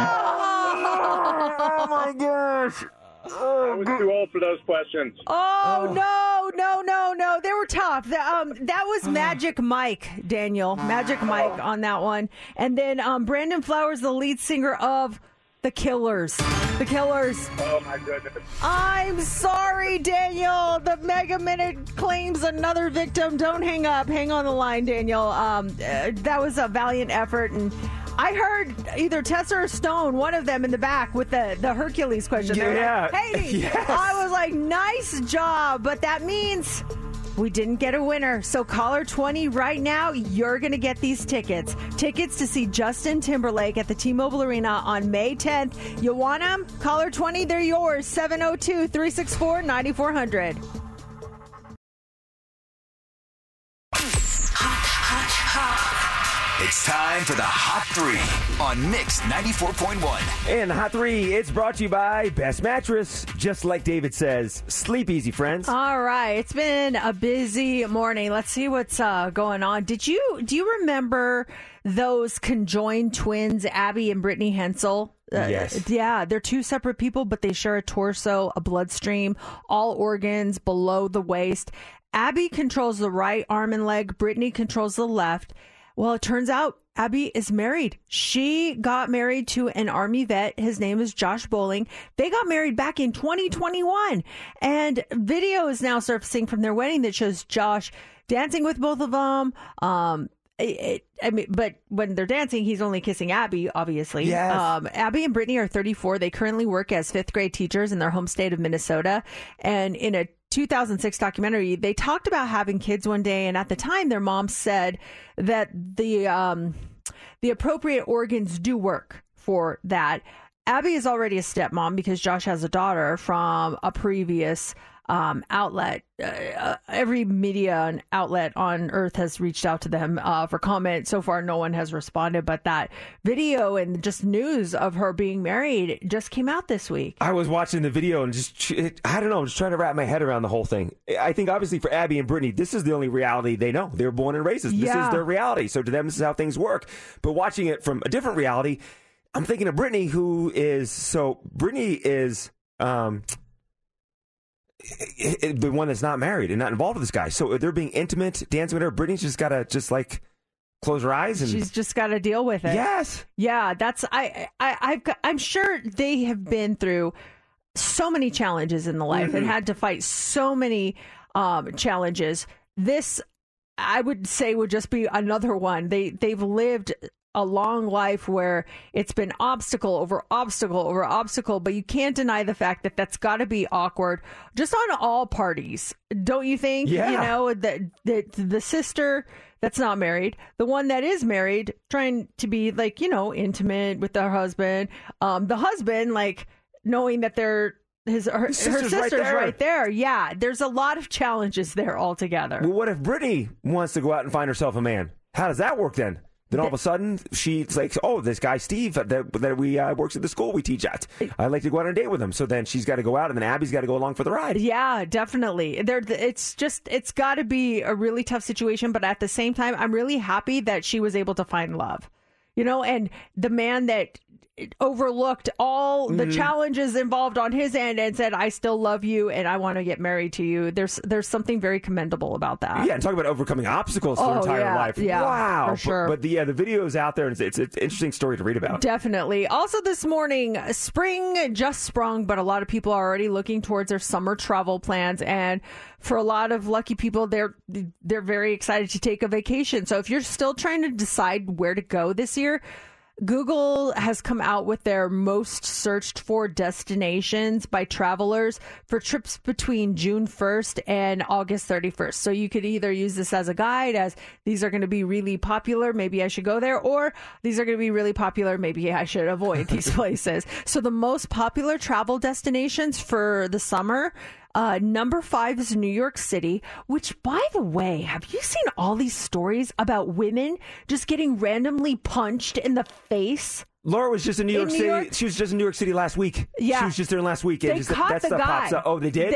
Oh my gosh. I was too old for those questions. Oh, no. They were tough. That was Magic Mike, Daniel. Magic Mike on that one. And then Brandon Flowers, the lead singer of The Killers. The Killers. Oh, my goodness. I'm sorry, Daniel. The Mega Minute claims another victim. Don't hang up. Hang on the line, Daniel. That was a valiant effort. And I heard either Tessa or Stone, one of them in the back with the Hercules question. Yeah. Like, Hades. Yes. I was like, nice job. But that means we didn't get a winner. So caller 20 right now, you're going to get these tickets. Tickets to see Justin Timberlake at the T-Mobile Arena on May 10th. You want them? Caller 20, they're yours. 702-364-9400. It's time for the Hot 3 on Mix 94.1. And the Hot 3, it's brought to you by Best Mattress. Just like David says, sleep easy, friends. All right. It's been a busy morning. Let's see what's going on. Do you remember those conjoined twins, Abby and Brittany Hensel? Yes. Yeah, they're two separate people, but they share a torso, a bloodstream, all organs below the waist. Abby controls the right arm and leg. Brittany controls the left. Well, it turns out Abby is married. She got married to an Army vet. His name is Josh Bowling. They got married back in 2021. And video is now surfacing from their wedding that shows Josh dancing with both of them. but when they're dancing, he's only kissing Abby, obviously. Yes. Abby and Brittany are 34. They currently work as 5th grade teachers in their home state of Minnesota. And in a 2006 documentary, they talked about having kids one day. And at the time, their mom said that the appropriate organs do work for that. Abby is already a stepmom because Josh has a daughter from a previous outlet. Every media and outlet on earth has reached out to them for comment. So far, no one has responded, but that video and just news of her being married just came out this week. I was watching the video and I don't know, just trying to wrap my head around the whole thing. I think obviously for Abby and Brittany, this is the only reality they know. They were born and raised. This is their reality. So to them, this is how things work. But watching it from a different reality, I'm thinking of Brittany, Brittany is the one that's not married and not involved with this guy. So they're being intimate, dancing with her. Brittany's just got to close her eyes. And she's just got to deal with it. Yes. Yeah, I'm sure they have been through so many challenges in the life and had to fight so many challenges. This, I would say, would just be another one. They've lived a long life where it's been obstacle over obstacle over obstacle, but you can't deny the fact that that's got to be awkward just on all parties, don't you think? Yeah. You know, the sister that's not married, the one that is married, trying to be intimate with their husband, the husband knowing that her sister's right there. Yeah, there's a lot of challenges there altogether. Well, what if Brittany wants to go out and find herself a man? How does that work then? Then all of a sudden, she's like, oh, this guy, Steve, that we works at the school we teach at. I'd like to go out on a date with him. So then she's got to go out, and then Abby's got to go along for the ride. Yeah, definitely. It's got to be a really tough situation. But at the same time, I'm really happy that she was able to find love. And the man that overlooked all the challenges involved on his end and said, I still love you and I want to get married to you. There's something very commendable about that. Yeah, and talk about overcoming obstacles for their entire life. Yeah, wow. For sure. But the video is out there, and it's an interesting story to read about. Definitely. Also this morning, spring just sprung, but a lot of people are already looking towards their summer travel plans. And for a lot of lucky people, they're very excited to take a vacation. So if you're still trying to decide where to go this year, Google has come out with their most searched for destinations by travelers for trips between June 1st and August 31st. So you could either use this as a guide, as these are going to be really popular, maybe I should go there, or these are going to be really popular, maybe I should avoid these places. So the most popular travel destinations for the summer, number 5 is New York City, which, by the way, have you seen all these stories about women just getting randomly punched in the face? Laura was just in New York City. She was just in New York City last week. Yeah. She was just there last week. They caught the guy. Pops up. Oh, they did?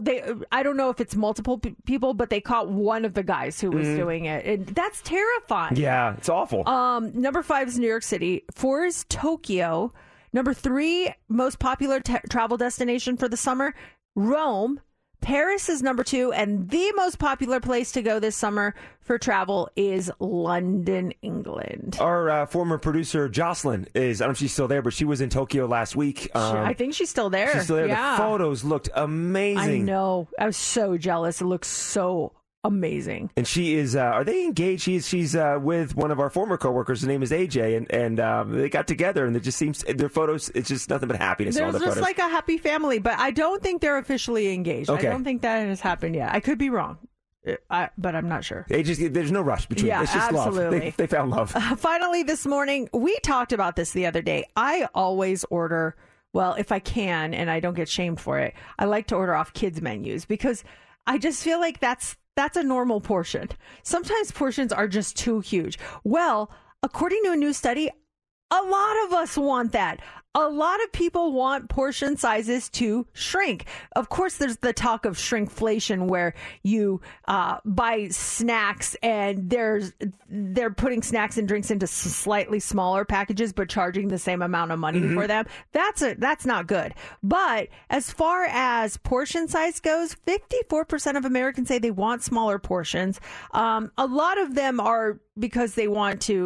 I don't know if it's multiple people, but they caught one of the guys who was doing it. And that's terrifying. Yeah, it's awful. Number 5 is New York City. 4 is Tokyo. Number 3, most popular travel destination for the summer, Rome. Paris is number 2, and the most popular place to go this summer for travel is London, England. Our former producer, Jocelyn, I don't know if she's still there, but she was in Tokyo last week. I think she's still there. She's still there. Yeah. The photos looked amazing. I know. I was so jealous. It looks so amazing. And she is, are they engaged? She's with one of our former coworkers. His name is AJ, and they got together, and it just seems, their photos, it's just nothing but happiness. There's all the just photos. like a happy family, but I don't think they're officially engaged. Okay. I don't think that has happened yet. I could be wrong, but I'm not sure. There's no rush between them. It's just absolutely. love. They found love. Finally, this morning, we talked about this the other day. I always order, well, if I can, and I don't get shamed for it, I like to order off kids' menus because I just feel like that's a normal portion. Sometimes portions are just too huge. Well, according to a new study, a lot of us want that. A lot of people want portion sizes to shrink. Of course, there's the talk of shrinkflation where you buy snacks and they're putting snacks and drinks into slightly smaller packages but charging the same amount of money for them. That's not good. But as far as portion size goes, 54% of Americans say they want smaller portions. A lot of them are because they want to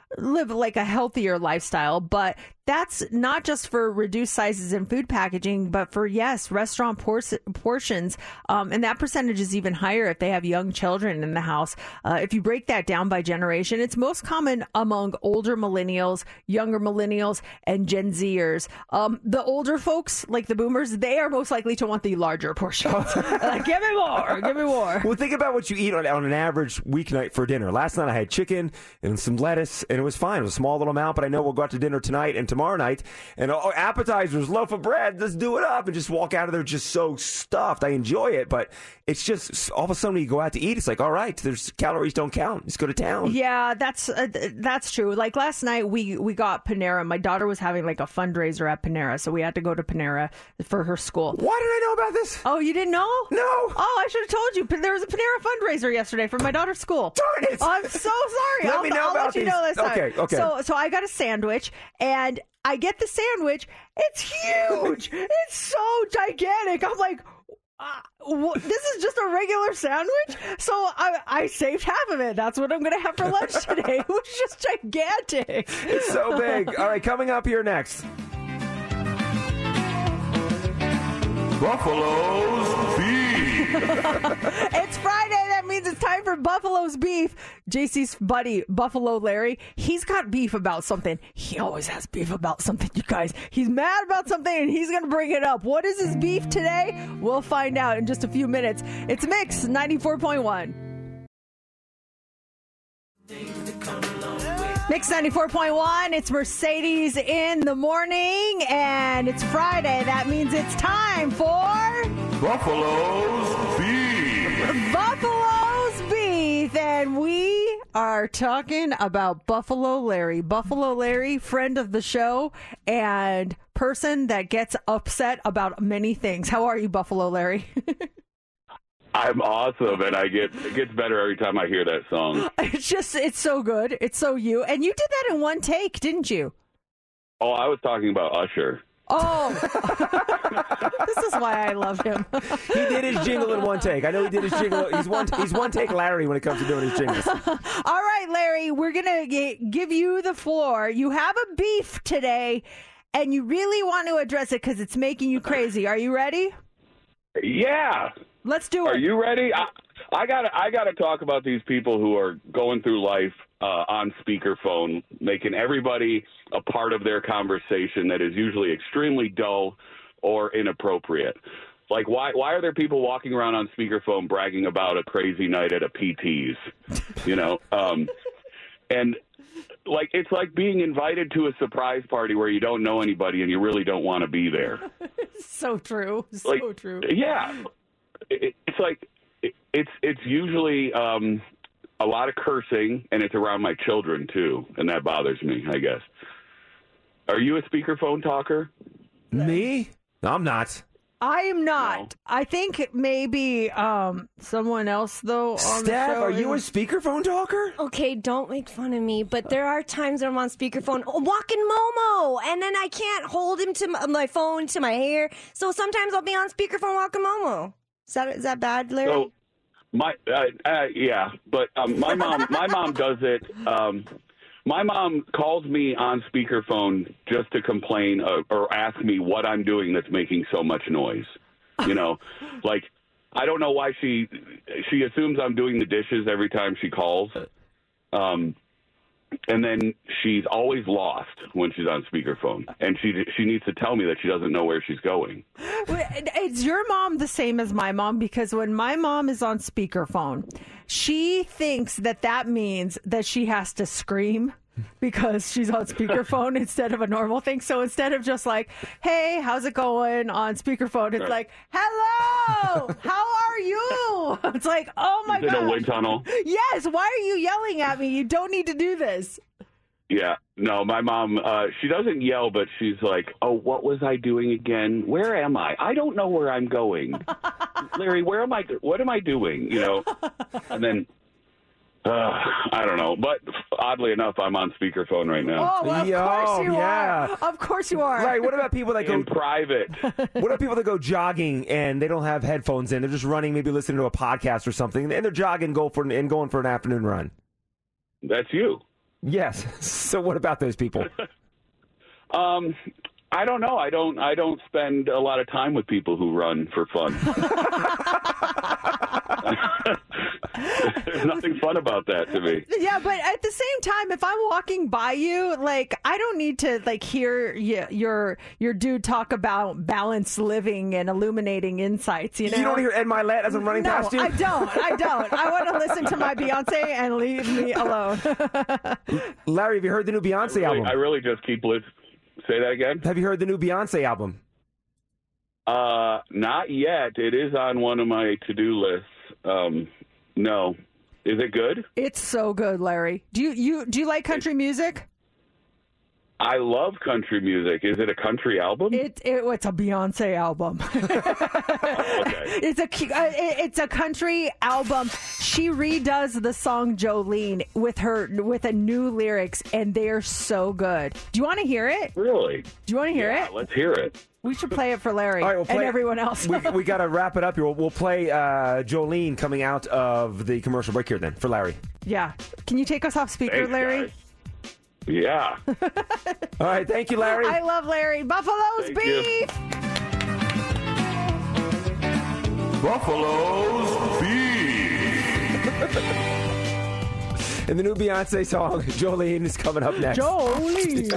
live like a healthier lifestyle, but that's not just for reduced sizes in food packaging, but for, yes, restaurant portions. And that percentage is even higher if they have young children in the house. If you break that down by generation, it's most common among older millennials, younger millennials, and Gen Zers. The older folks, like the boomers, they are most likely to want the larger portions. Like, give me more, give me more. Well, think about what you eat on an average weeknight for dinner. Last night I had chicken and some lettuce, and it was fine. It was a small little amount, but I know we'll go out to dinner tonight and tomorrow night. And appetizers, loaf of bread, let's do it up and just walk out of there just so stuffed. I enjoy it, but it's just all of a sudden when you go out to eat, it's like, all right, there's calories don't count. Let's go to town. Yeah, that's true. Like last night we got Panera. My daughter was having like a fundraiser at Panera, so we had to go to Panera for her school. Why did I know about this? Oh, you didn't know? No. Oh, I should have told you. There was a Panera fundraiser yesterday for my daughter's school. Darn it! Oh, I'm so sorry. Let me know about you these. know this time. Okay. So I got a sandwich, and I get the sandwich. It's huge. It's so gigantic. I'm like, this is just a regular sandwich? So I saved half of it. That's what I'm going to have for lunch today. It was just gigantic. It's so big. All right, coming up here next. Buffalo's beef. It's Friday. That means it's time for Buffalo's beef. JC's buddy, Buffalo Larry, he's got beef about something. He always has beef about something, you guys. He's mad about something, and he's going to bring it up. What is his beef today? We'll find out in just a few minutes. It's Mix 94.1. Mix 94.1, it's Mercedes in the morning, and it's Friday. That means it's time for Buffalo's beef. Buffalo's beef, and we are talking about Buffalo Larry. Buffalo Larry, friend of the show, and person that gets upset about many things. How are you, Buffalo Larry? I'm awesome, and it gets better every time I hear that song. It's so good. It's so you. And you did that in one take, didn't you? Oh, I was talking about Usher. Oh, this is why I love him. He did his jingle in one take. I know he did his jingle. He's one take Larry when it comes to doing his jingles. All right, Larry, we're going to give you the floor. You have a beef today, and you really want to address it because it's making you crazy. Are you ready? Yeah. Let's do it. Are you ready? I gotta talk about these people who are going through life on speakerphone, making everybody a part of their conversation that is usually extremely dull or inappropriate. Like, why are there people walking around on speakerphone bragging about a crazy night at a PT's? You know, and like it's like being invited to a surprise party where you don't know anybody and you really don't want to be there. So true. So true. Yeah. It's like it's usually a lot of cursing, and it's around my children too, and that bothers me, I guess. Are you a speakerphone talker? Me? No, I'm not. I am not. No. I think maybe someone else, though, on Steph, the show. are you a speakerphone talker? Okay, don't make fun of me, but there are times I'm on speakerphone walking Momo, and then I can't hold him to my phone to my hair, so sometimes I'll be on speakerphone walking Momo. Is that bad, Larry? So, yeah, but my mom does it. My mom calls me on speakerphone just to complain or ask me what I'm doing that's making so much noise. You know, like I don't know why she assumes I'm doing the dishes every time she calls. And then she's always lost when she's on speakerphone, and she needs to tell me that she doesn't know where she's going. Is your mom the same as my mom? Because when my mom is on speakerphone, she thinks that means that she has to scream because she's on speakerphone instead of a normal thing. So instead of just like, hey, how's it going on speakerphone, it's like, hello, how are you? It's like, oh my God. In a wind tunnel. Yes, why are you yelling at me? You don't need to do this. Yeah, no, my mom, she doesn't yell, but she's like, oh, what was I doing again? Where am I? I don't know where I'm going. Larry, where am I? What am I doing? You know, and then I don't know, but oddly enough, I'm on speakerphone right now. Oh, well, of course you are. Of course you are. Right. What about people that go in private? What about people that go jogging and they don't have headphones in? They're just running, maybe listening to a podcast or something, and they're jogging, going for an afternoon run. That's you. Yes. So what about those people? I don't know. I don't spend a lot of time with people who run for fun. There's nothing fun about that to me. Yeah, but at the same time, if I'm walking by you, like, I don't need to like hear your dude talk about balanced living and illuminating insights. You know, You don't hear Ed Milet as I'm running past you? I don't. I want to listen to my Beyonce and leave me alone. Larry, have you heard the new Beyonce album? I really just keep listening. Say that again? Have you heard the new Beyonce album? Not yet. It is on one of my to-do lists. No. Is it good? It's so good, Larry. Do you like country music? I love country music. Is it a country album? It's a Beyonce album. Okay. It's a country album. She redoes the song Jolene with a new lyrics, and they are so good. Do you want to hear it? Really? Do you want to hear it? Let's hear it. We should play it for Larry All right, we'll play and it. everyone else. we got to wrap it up here. We'll play Jolene coming out of the commercial break here then for Larry. Yeah. Can you take us off speaker, Thanks, Larry? guys. Yeah. All right, thank you, Larry. I love Larry. Buffalo's Thank beef. Buffalo's beef. And the new Beyonce song, Jolene, is coming up next. Jolene.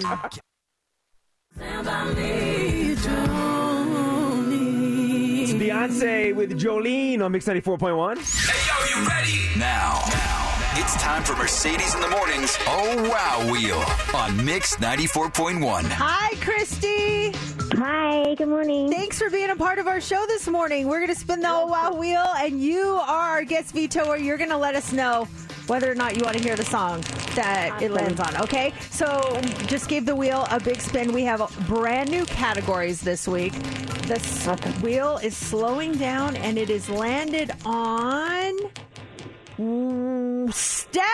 It's Beyonce with Jolene on Mix 94.1. Hey, yo, you ready? Now, it's time for Mercedes in the Morning's Oh Wow Wheel on Mix 94.1. Hi, Christy. Hi, good morning. Thanks for being a part of our show this morning. We're going to spin the Oh Wow Wheel, and you are our guest vetoer. You're going to let us know whether or not you want to hear the song that it lands on, okay? So just give the wheel a big spin. We have brand new categories this week. This wheel is slowing down, and it is landed on Steph.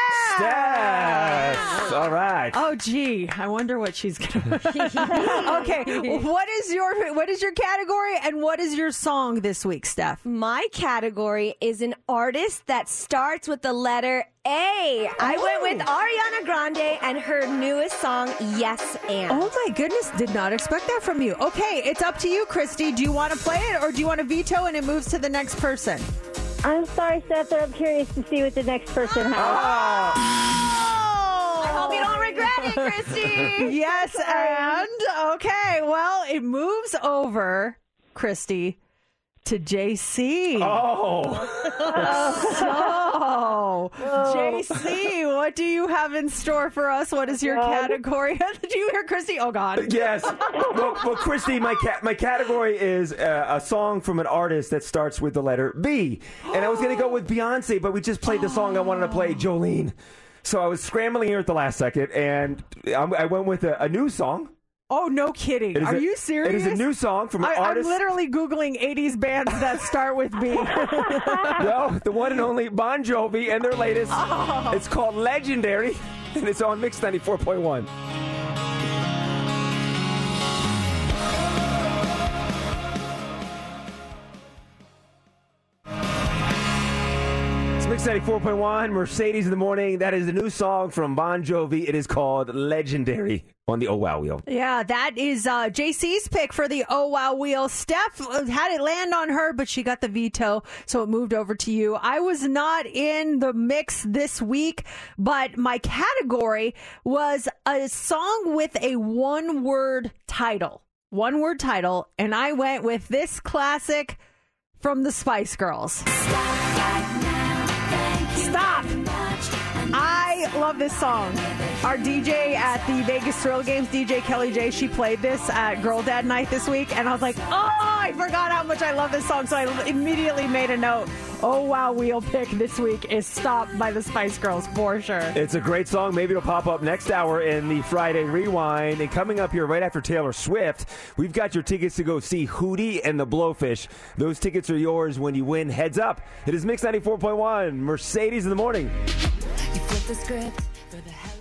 All right. Oh, gee. I wonder what she's going to... Okay. What is your category, and what is your song this week, Steph? My category is an artist that starts with the letter A. I went with Ariana Grande and her newest song, Yes and. Oh my goodness, did not expect that from you. Okay, it's up to you, Christy. Do you want to play it, or do you want to veto and it moves to the next person? I'm sorry, Seth, but I'm curious to see what the next person has. I hope you don't regret it, Christy. Yes, and okay, well, it moves over, Christy, to JC. So, JC, what do you have in store for us? What is your category? Did you hear Christy? Oh, God. Yes. Well, Christy, my category is a song from an artist that starts with the letter B. And I was going to go with Beyonce, but we just played the song I wanted to play, Jolene. So I was scrambling here at the last second, and I went with a new song. Oh, no kidding. Are you serious? It is a new song from an artist. I'm literally Googling 80s bands that start with B. No, the one and only Bon Jovi and their latest. Oh. It's called Legendary, and it's on Mix 94.1. Mix 94.1, Mercedes in the Morning. That is the new song from Bon Jovi. It is called Legendary on the Oh Wow Wheel. Yeah, that is JC's pick for the Oh Wow Wheel. Steph had it land on her, but she got the veto, so it moved over to you. I was not in the mix this week, but my category was a song with a one-word title. One-word title, and I went with this classic from the Spice Girls. Stop! I love this song. Our DJ at the Vegas Thrill Games, DJ Kelly J, she played this at Girl Dad Night this week, and I was like, oh, I forgot how much I love this song, so I immediately made a note. Oh Wow Wheel pick this week is Stop by the Spice Girls for sure. It's a great song. Maybe it'll pop up next hour in the Friday Rewind. And coming up here right after Taylor Swift, we've got your tickets to go see Hootie and the Blowfish. Those tickets are yours when you win Heads Up. It is Mix 94.1, Mercedes in the Morning. You flip the script for the hell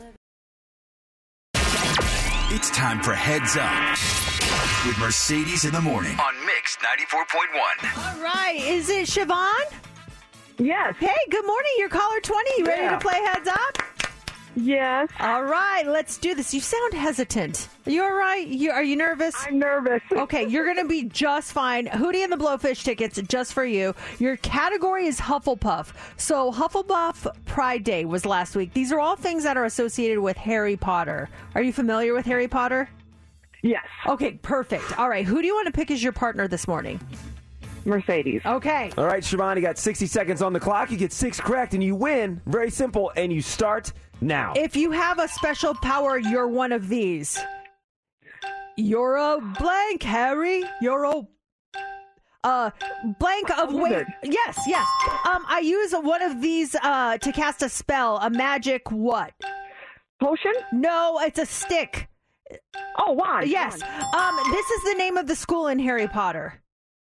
of It's time for Heads Up with Mercedes in the Morning on Mix 94.1. All right, is it Siobhan? Yes. Hey, good morning. You're caller 20. You ready to play Heads Up? Yes. All right, let's do this. You sound hesitant. Are you all right? Are you nervous? I'm nervous. Okay, you're going to be just fine. Hootie and the Blowfish tickets just for you. Your category is Hufflepuff. So Hufflepuff Pride Day was last week. These are all things that are associated with Harry Potter. Are you familiar with Harry Potter? Yes. Okay, perfect. All right, who do you want to pick as your partner this morning? Mercedes. Okay. All right, Siobhan, you got 60 seconds on the clock. You get 6 correct and you win. Very simple. And you start now. If you have a special power, you're one of these. You're a blank, Harry. You're a blank of weight. Yes. I use one of these to cast a spell. A magic what? Potion? No, it's a stick. Oh, wand. Yes. This is the name of the school in Harry Potter.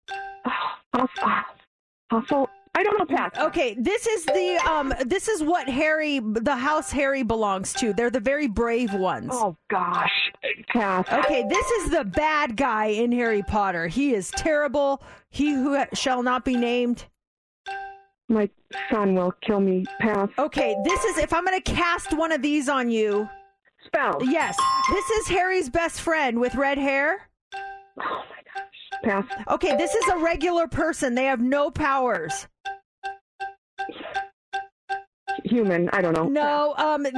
I don't know, Pat. Okay, this is what the house Harry belongs to. They're the very brave ones. Oh gosh, Pat. Okay, this is the bad guy in Harry Potter. He is terrible. He who shall not be named. My son will kill me, Pat. Okay, this is if I'm going to cast one of these on you. Spell. Yes, this is Harry's best friend with red hair. Oh my gosh, Pat. Okay, this is a regular person. They have no powers. Human, I don't know. No,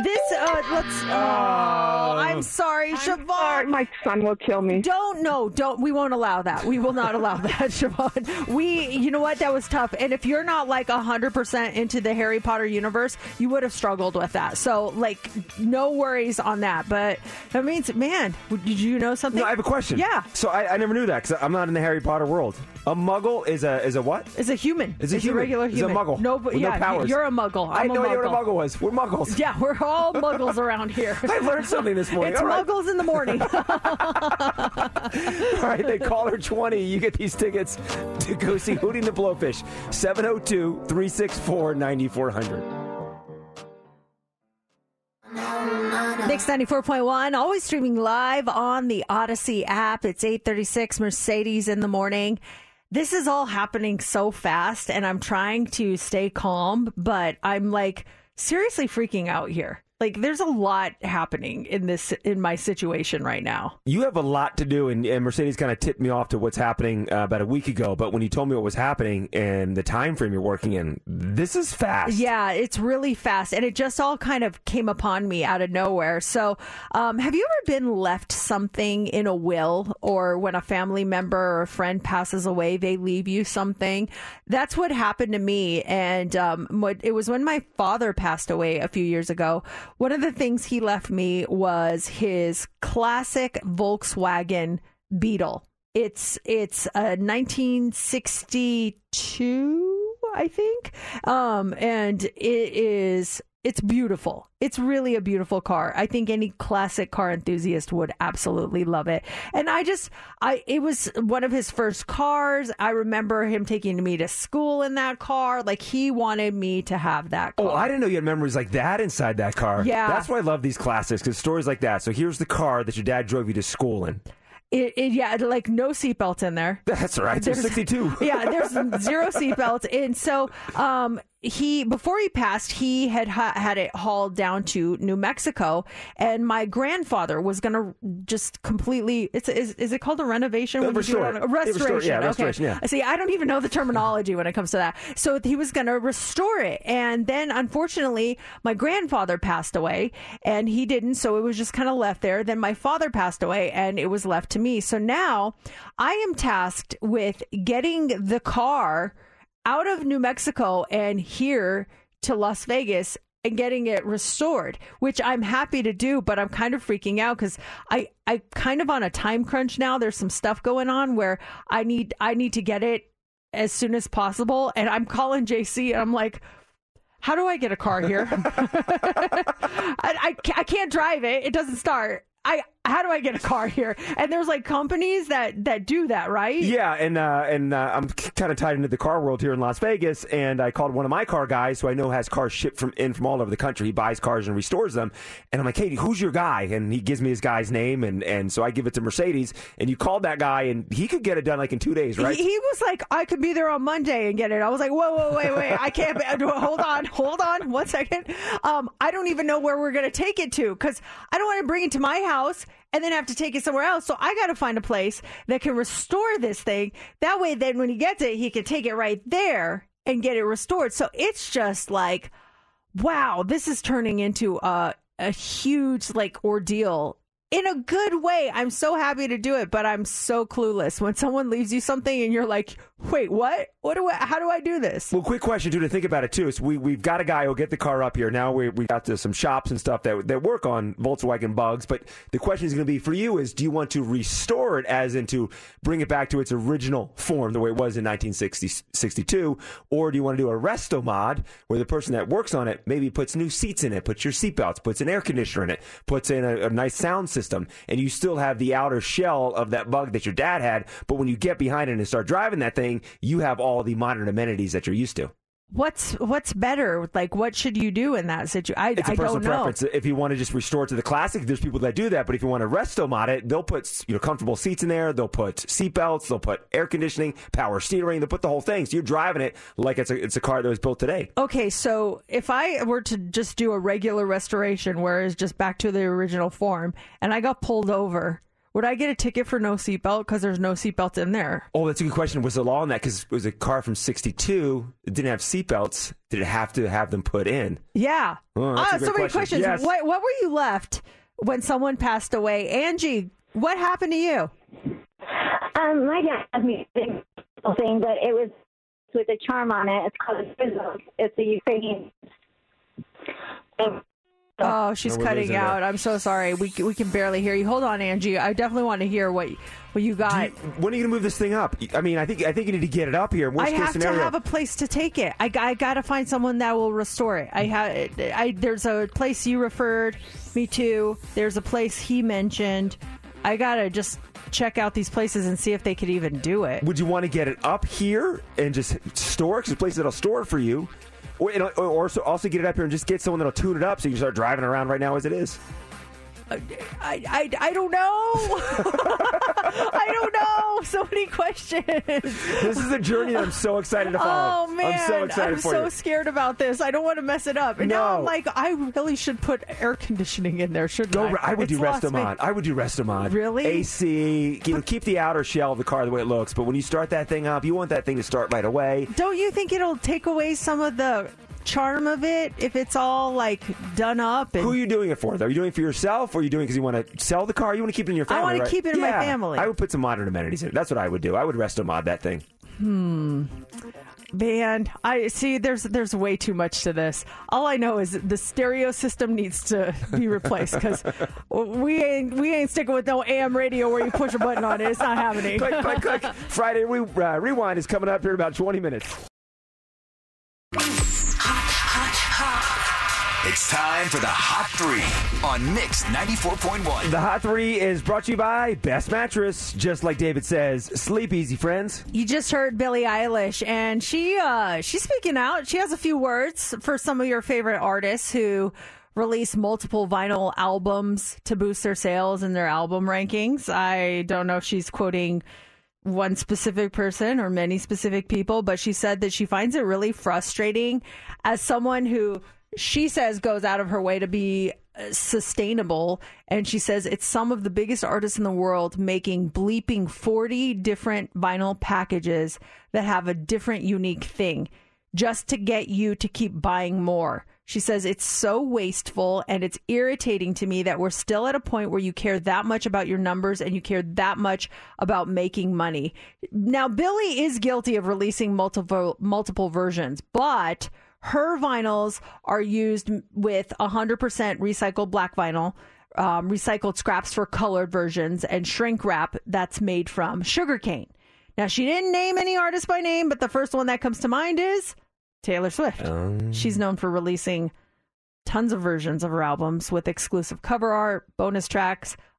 I'm sorry, Siobhan. Sorry, my son will kill me. Don't. We won't allow that. We will not allow that, Siobhan. You know what? That was tough. And if you're not like 100% into the Harry Potter universe, you would have struggled with that. So, like, no worries on that. But that means, man, did you know something? No, I have a question. Yeah. So I never knew that because I'm not in the Harry Potter world. A muggle is a what? Is a human. Is a human. regular human. Is a muggle. No, with yeah, no powers. You're a muggle. I I'm had no a idea muggle. what a muggle was. We're muggles. Yeah, we're all muggles around here. I learned something this morning. It's all right. muggles in the morning. All right, they call her 20. You get these tickets to go see Hootie and the Blowfish. 702-364-9400. Mix 94.1, always streaming live on the Odyssey app. It's 8:36, Mercedes in the morning. This is all happening so fast, and I'm trying to stay calm, but I'm like seriously freaking out here. Like, there's a lot happening in my situation right now. You have a lot to do, and Mercedes kind of tipped me off to what's happening about a week ago. But when you told me what was happening and the time frame you're working in, this is fast. Yeah, it's really fast, and it just all kind of came upon me out of nowhere. So, have you ever been left something in a will, or when a family member or a friend passes away, they leave you something? That's what happened to me, and it was when my father passed away a few years ago. One of the things he left me was his classic Volkswagen Beetle. It's a 1962, I think, and it's beautiful. It's really a beautiful car. I think any classic car enthusiast would absolutely love it. And it was one of his first cars. I remember him taking me to school in that car. Like, he wanted me to have that car. Oh, I didn't know you had memories like that inside that car. Yeah. That's why I love these classics, because stories like that. So here's the car that your dad drove you to school in. Yeah, like no seatbelts in there. That's right. There's 62. Yeah, there's 0 seatbelts. And so before he passed, he had it hauled down to New Mexico, and my grandfather was going to just completely, is it called a renovation? Restoration. Restoration. Restoration, okay. yeah. See, I don't even know the terminology when it comes to that. So he was going to restore it. And then, unfortunately, my grandfather passed away, and he didn't, so it was just kind of left there. Then my father passed away, and it was left to me. So now I am tasked with getting the car out of New Mexico and here to Las Vegas and getting it restored, which I'm happy to do, but I'm kind of freaking out because I kind of on a time crunch now. There's some stuff going on where I need to get it as soon as possible. And I'm calling JC and I'm like, how do I get a car here? I can't drive it. It doesn't start. how do I get a car here? And there's like companies that do that, right? Yeah, and I'm kind of tied into the car world here in Las Vegas, and I called one of my car guys who I know has cars shipped from all over the country. He buys cars and restores them, and I'm like, hey, who's your guy? And he gives me his guy's name, and so I give it to Mercedes, and you called that guy, and he could get it done like in 2 days, right? He was like, I could be there on Monday and get it. I was like, whoa, wait, I can't. Hold on, 1 second. I don't even know where we're gonna take it to because I don't want to bring it to my house and then have to take it somewhere else. So I got to find a place that can restore this thing. That way, then when he gets it, he can take it right there and get it restored. So it's just like, wow, this is turning into a huge like ordeal. In a good way. I'm so happy to do it, but I'm so clueless. When someone leaves you something and you're like, wait, what? How do I do this? Well, quick question, too, to think about it, too. Is we've got a guy who'll get the car up here. Now we got to some shops and stuff that work on Volkswagen Bugs, but the question is going to be for you is, do you want to restore it as in to bring it back to its original form, the way it was in 1962, or do you want to do a resto mod where the person that works on it maybe puts new seats in it, puts your seatbelts, puts an air conditioner in it, puts in a nice sound system, and you still have the outer shell of that Bug that your dad had, but when you get behind it and start driving that thing, you have all the modern amenities that you're used to. What's better? Like, what should you do in that situation? It's a personal preference. If you want to just restore it to the classic, there's people that do that. But if you want to resto mod it, they'll put comfortable seats in there. They'll put seat belts. They'll put air conditioning, power steering. They'll put the whole thing. So you're driving it like it's a car that was built today. Okay, so if I were to just do a regular restoration, where it's just back to the original form, and I got pulled over, would I get a ticket for no seatbelt because there's no seatbelt in there? Oh, that's a good question. Was the law on that? Because it was a car from 62. It didn't have seatbelts. Did it have to have them put in? Yeah. Oh, that's a great so many questions. Yes. What were you left when someone passed away? Angie, what happened to you? My dad has me a thing, but it was with a charm on it. It's called a Rizzo. It's a Ukrainian. Oh, she's cutting out. I'm so sorry. We can barely hear you. Hold on, Angie. I definitely want to hear what you got. When are you going to move this thing up? I mean, I think you need to get it up here. Worst I case have scenario. to have a place to take it. I got to find someone that will restore it. There's a place you referred me to. There's a place he mentioned. I got to just check out these places and see if they could even do it. Would you want to get it up here and just store it? Because there's places that'll store it for you. Or also get it up here and just get someone that'll tune it up so you can start driving around right now as it is. I don't know. I don't know. So many questions. This is a journey that I'm so excited to follow. Oh, man. I'm so excited for you. I'm so scared about this. I don't want to mess it up. And now I'm like, I really should put air conditioning in there, shouldn't I? I would do resto mod. I would do resto mod. Really? AC. Keep the outer shell of the car the way it looks. But when you start that thing up, you want that thing to start right away. Don't you think it'll take away some of the charm of it if it's all like done up? Who are you doing it for, though? Are you doing it for yourself, or are you doing it because you want to sell the car? You want to keep it in your family? I want to keep it in my family. I would put some modern amenities in it. That's what I would do. I would resto mod that thing. Man, I see. There's way too much to this. All I know is the stereo system needs to be replaced because we ain't sticking with no AM radio where you push a button on it. It's not happening. Click, click, click. Friday Rewind is coming up here in about 20 minutes. It's time for the Hot 3 on Mix 94.1. The Hot 3 is brought to you by Best Mattress. Just like David says, sleep easy, friends. You just heard Billie Eilish, and she's speaking out. She has a few words for some of your favorite artists who release multiple vinyl albums to boost their sales and their album rankings. I don't know if she's quoting one specific person or many specific people, but she said that she finds it really frustrating as someone who she says goes out of her way to be sustainable. And she says it's some of the biggest artists in the world making bleeping 40 different vinyl packages that have a different unique thing just to get you to keep buying more. She says it's so wasteful and it's irritating to me that we're still at a point where you care that much about your numbers and you care that much about making money. Now, Billie is guilty of releasing multiple versions, but her vinyls are used with 100% recycled black vinyl, recycled scraps for colored versions, and shrink wrap that's made from sugarcane. Now, she didn't name any artist by name, but the first one that comes to mind is Taylor Swift. She's known for releasing tons of versions of her albums with exclusive cover art, bonus tracks,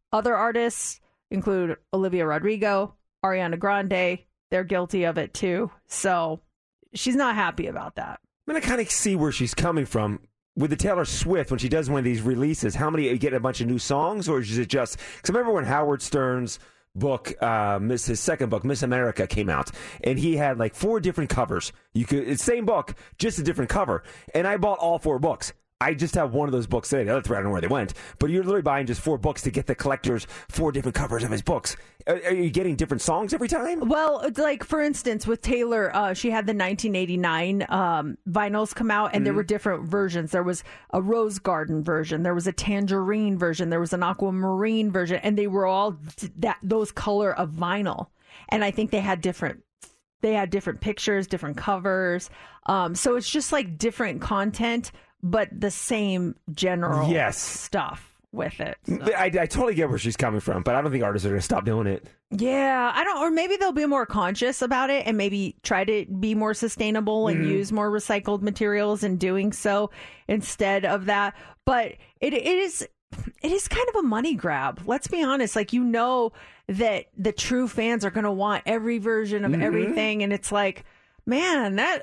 Other artists include Olivia Rodrigo, Ariana Grande. They're guilty of it too. So she's not happy about that. I mean, I kind of see where she's coming from. With the Taylor Swift, when she does one of these releases, how many, you get a bunch of new songs, or is it just, because I remember when Howard Stern's book, his second book, Miss America, came out, and he had like 4 different covers. It's same book, just a different cover. And I bought all 4 books. I just have one of those books today. The other 3, I don't know where they went. But you're literally buying just 4 books to get the collector's 4 different covers of his books. Are you getting different songs every time? Well, like, for instance, with Taylor, she had the 1989 vinyls come out, and there were different versions. There was a Rose Garden version. There was a Tangerine version. There was an Aquamarine version. And they were all those color of vinyl. And I think they had different pictures, different covers. So it's just like different content, but the same general stuff with it. So. I totally get where she's coming from, but I don't think artists are going to stop doing it. Yeah, or maybe they'll be more conscious about it and maybe try to be more sustainable and use more recycled materials in doing so instead of that. But it is kind of a money grab. Let's be honest. Like, you know that the true fans are going to want every version of everything, and it's like, man, that...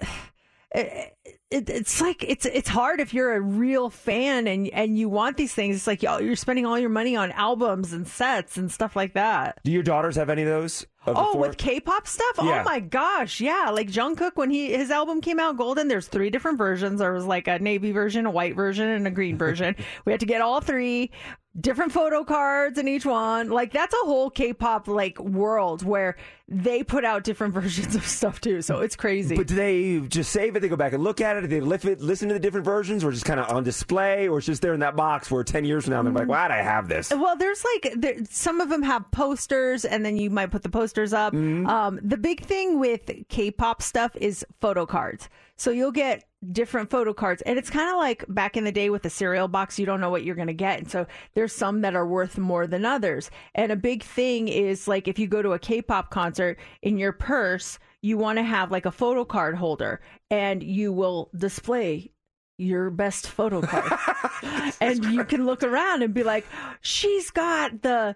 It's like it's hard if you're a real fan and you want these things. It's like you're spending all your money on albums and sets and stuff like that. Do your daughters have any of those? With K-pop stuff? Yeah. Oh my gosh, yeah. Like Jungkook, when his album came out, Golden, there's 3 different versions. There was like a navy version, a white version, and a green version. We had to get all 3. Different photo cards in each one. Like, that's a whole K-pop like world where they put out different versions of stuff too. So it's crazy. But do they just save it? They go back and look at it? Do they listen to the different versions, or just kind of on display, or it's just there in that box where 10 years from now they're like, why'd I have this? Well, there's some of them have posters, and then you might put the posters up. The big thing with K-pop stuff is photo cards. So you'll get different photo cards, and it's kind of like back in the day with the cereal box. You don't know what you're going to get, and so there's some that are worth more than others. And a big thing is, like, if you go to a K-pop concert, in your purse you want to have like a photo card holder, and you will display your best photo card. And you can look around and be like, she's got the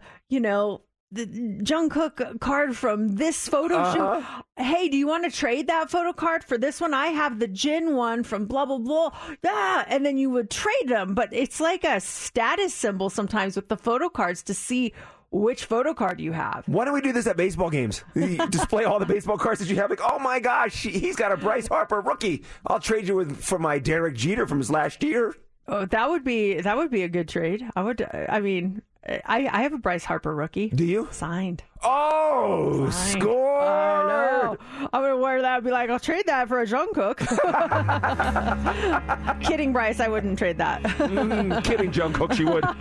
Jungkook card from this photo shoot. Hey, do you want to trade that photo card for this one? I have the Jin one from blah, blah, blah. Yeah. And then you would trade them. But it's like a status symbol sometimes with the photo cards to see which photo card you have. Why don't we do this at baseball games? You display all the baseball cards that you have. Like, oh my gosh, he's got a Bryce Harper rookie. I'll trade you for my Derek Jeter from his last year. Oh, that would be a good trade. I have a Bryce Harper rookie. Do you? Signed. Oh, Signed. Score! I know. I'm going to wear that and be like, I'll trade that for a Jungkook. Kidding, Bryce. I wouldn't trade that. Kidding, Jungkook. She would.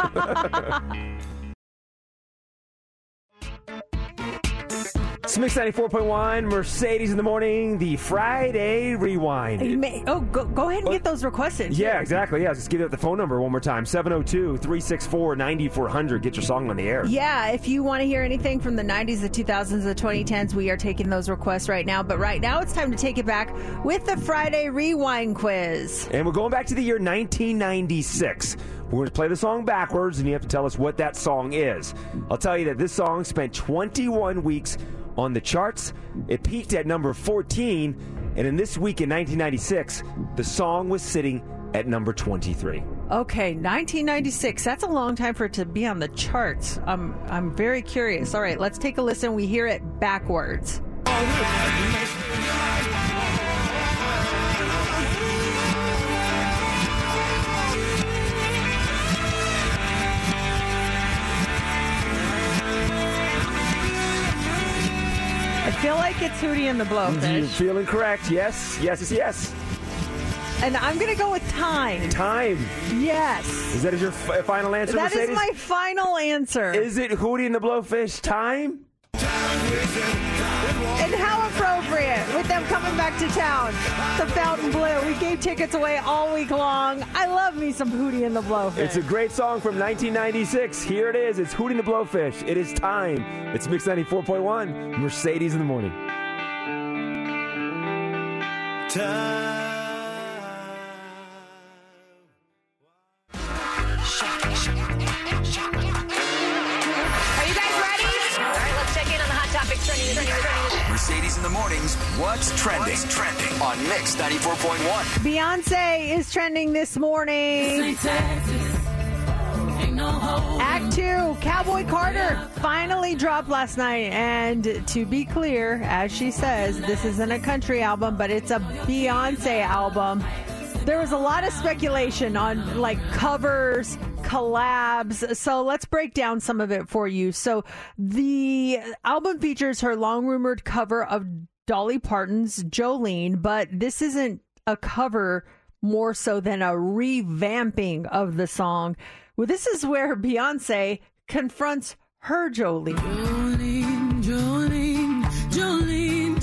It's Mix 94.1, Mercedes in the morning, the Friday Rewind. Go ahead and get those requests in. Yeah, exactly. Yeah, just give it the phone number one more time. 702-364-9400. Get your song on the air. Yeah, if you want to hear anything from the 90s, the 2000s, the 2010s, we are taking those requests right now. But right now, it's time to take it back with the Friday Rewind quiz. And we're going back to the year 1996. We're going to play the song backwards, and you have to tell us what that song is. I'll tell you that this song spent 21 weeks on the charts. It peaked at number 14, and in this week in 1996, the song was sitting at number 23. Okay, 1996. That's a long time for it to be on the charts. I'm very curious. All right, let's take a listen. We hear it backwards. I feel like it's Hootie and the Blowfish. You're feeling correct. Yes. And I'm going to go with Time. Time. Yes. Is that your final answer, That Mercedes? is my final answer. Is it Hootie and the Blowfish, Time? And how appropriate with them coming back to town. The Fountain Blue. We gave tickets away all week long. I love me some Hootie and the Blowfish. It's a great song from 1996. Here it is. It's Hootie and the Blowfish. It is Time. It's Mix 94.1, Mercedes in the morning. Mercedes in the mornings. What's trending? On Mix 94.1. Beyonce is trending this morning. Act 2, Cowboy Carter, finally dropped last night. And to be clear, as she says, this isn't a country album, but it's a Beyonce album. There was a lot of speculation on like covers, collabs. So let's break down some of it for you. So the album features her long-rumored cover of Dolly Parton's Jolene, but this isn't a cover more so than a revamping of the song. Well, this is where Beyonce confronts her Jolene. Jolene.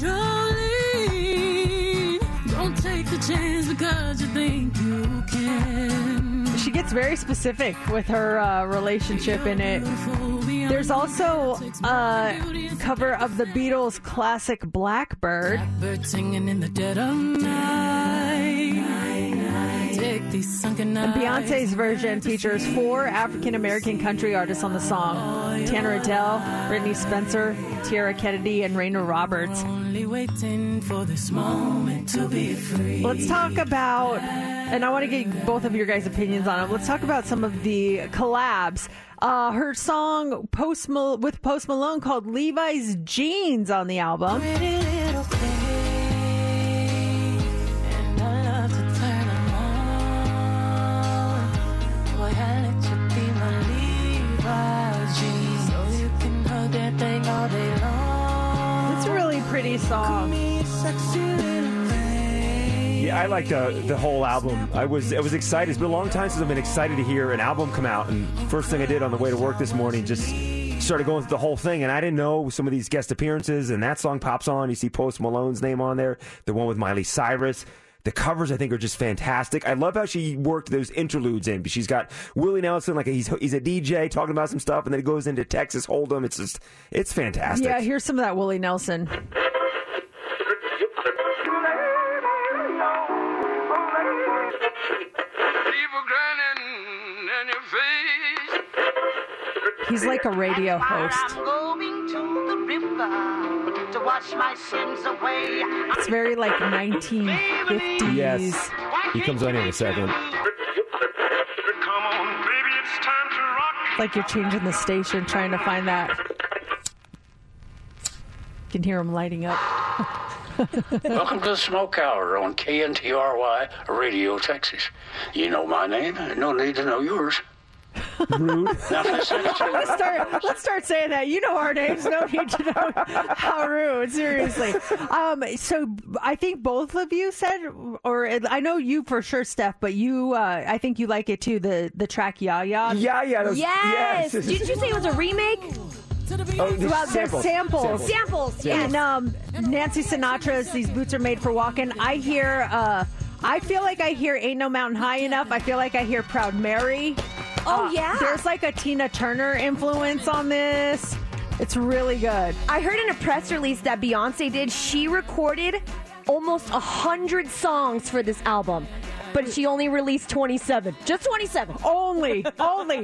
Don't take the chance because you think you can. She gets very specific with her relationship in it. There's also a cover of the Beatles' classic Blackbird. Blackbird singing in the dead of night. Take these sunken And eyes. Beyonce's version features 4 African-American country artists on the song. Tanner Adele, Brittany Spencer, Tierra Kennedy, and Raina Roberts. Only waiting for this moment to be free. Let's talk about, and I want to get both of your guys' opinions on it. Let's talk about some of the collabs. Her song with Post Malone called Levi's Jeans on the album. Pretty little thing, and I love to turn them on. Boy, I let you be my Levi's jeans, so you can hug that thing all day long. It's a really pretty song. Sexy little thing. Yeah, I like the whole album. I was excited. It's been a long time since I've been excited to hear an album come out. And first thing I did on the way to work this morning, just started going through the whole thing. And I didn't know some of these guest appearances. And that song pops on. You see Post Malone's name on there. The one with Miley Cyrus. The covers, I think, are just fantastic. I love how she worked those interludes in. She's got Willie Nelson, like he's a DJ talking about some stuff, and then it goes into Texas Hold'em. It's fantastic. Yeah, here's some of that Willie Nelson. He's like a radio host. I'm going to the river to wash my sins away. It's very like 1950s. Yes. He comes on in a second. Like you're changing the station, trying to find that. You can hear him lighting up. Welcome to the Smoke Hour on KNTRY Radio, Texas. You know my name. No need to know yours. Rude. Let's start saying that. You know our names. No need to know how rude. Seriously. So I think both of you said, or I know you for sure, Steph, but you, I think you like it too. The track "Ya Ya." Yeah. Yes. Did you say it was a remake? Well, they're samples. Yes. And Nancy Sinatra's "These Boots Are Made for Walking." I hear. I feel like I hear "Ain't No Mountain High Enough." I feel like I hear "Proud Mary." Oh, yeah. There's like a Tina Turner influence on this. It's really good. I heard in a press release that Beyonce did, she recorded almost 100 songs for this album. But she only released 27. Just 27. Only. A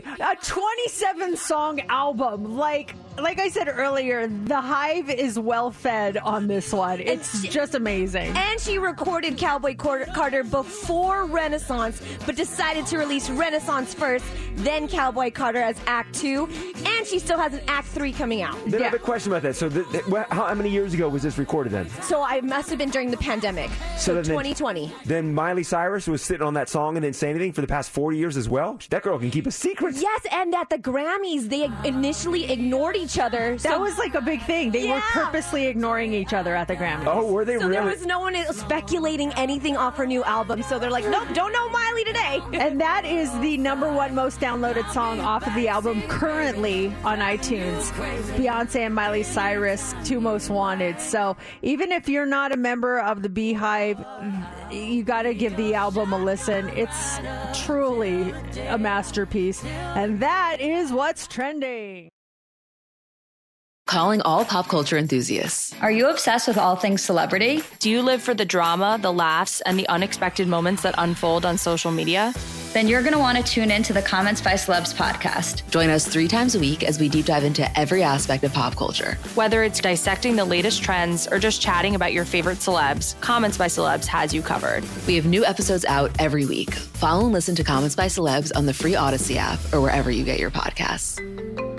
27-song album. Like I said earlier, the Hive is well fed on this one. It's just amazing. And she recorded Cowboy Carter before Renaissance, but decided to release Renaissance first, then Cowboy Carter as Act 2. And she still has an Act 3 coming out. Then I have a question about that. So how many years ago was this recorded then? So it must have been during the pandemic. So 2020. Then Miley Cyrus was sitting on that song and didn't say anything for the past 40 years as well? That girl can keep a secret. Yes, and at the Grammys, they initially ignored each other. That was like a big thing. They were purposely ignoring each other at the Grammys. Oh, were they really? There was no one speculating anything off her new album. So they're like, nope, don't know Miley today. And that is the #1 most downloaded song off of the album currently on iTunes. Beyonce and Miley Cyrus, 2 most wanted. So even if you're not a member of the Beehive, you got to give the album a listen. It's truly a masterpiece. And that is what's trending. calling all pop culture enthusiasts. Are you obsessed with all things celebrity? Do you live for the drama, the laughs, and the unexpected moments that unfold on social media? Then you're going to want to tune in to the Comments by Celebs podcast. Join us 3 times a week as we deep dive into every aspect of pop culture. Whether it's dissecting the latest trends or just chatting about your favorite celebs, Comments by Celebs has you covered. We have new episodes out every week. Follow and listen to Comments by Celebs on the free Odyssey app or wherever you get your podcasts.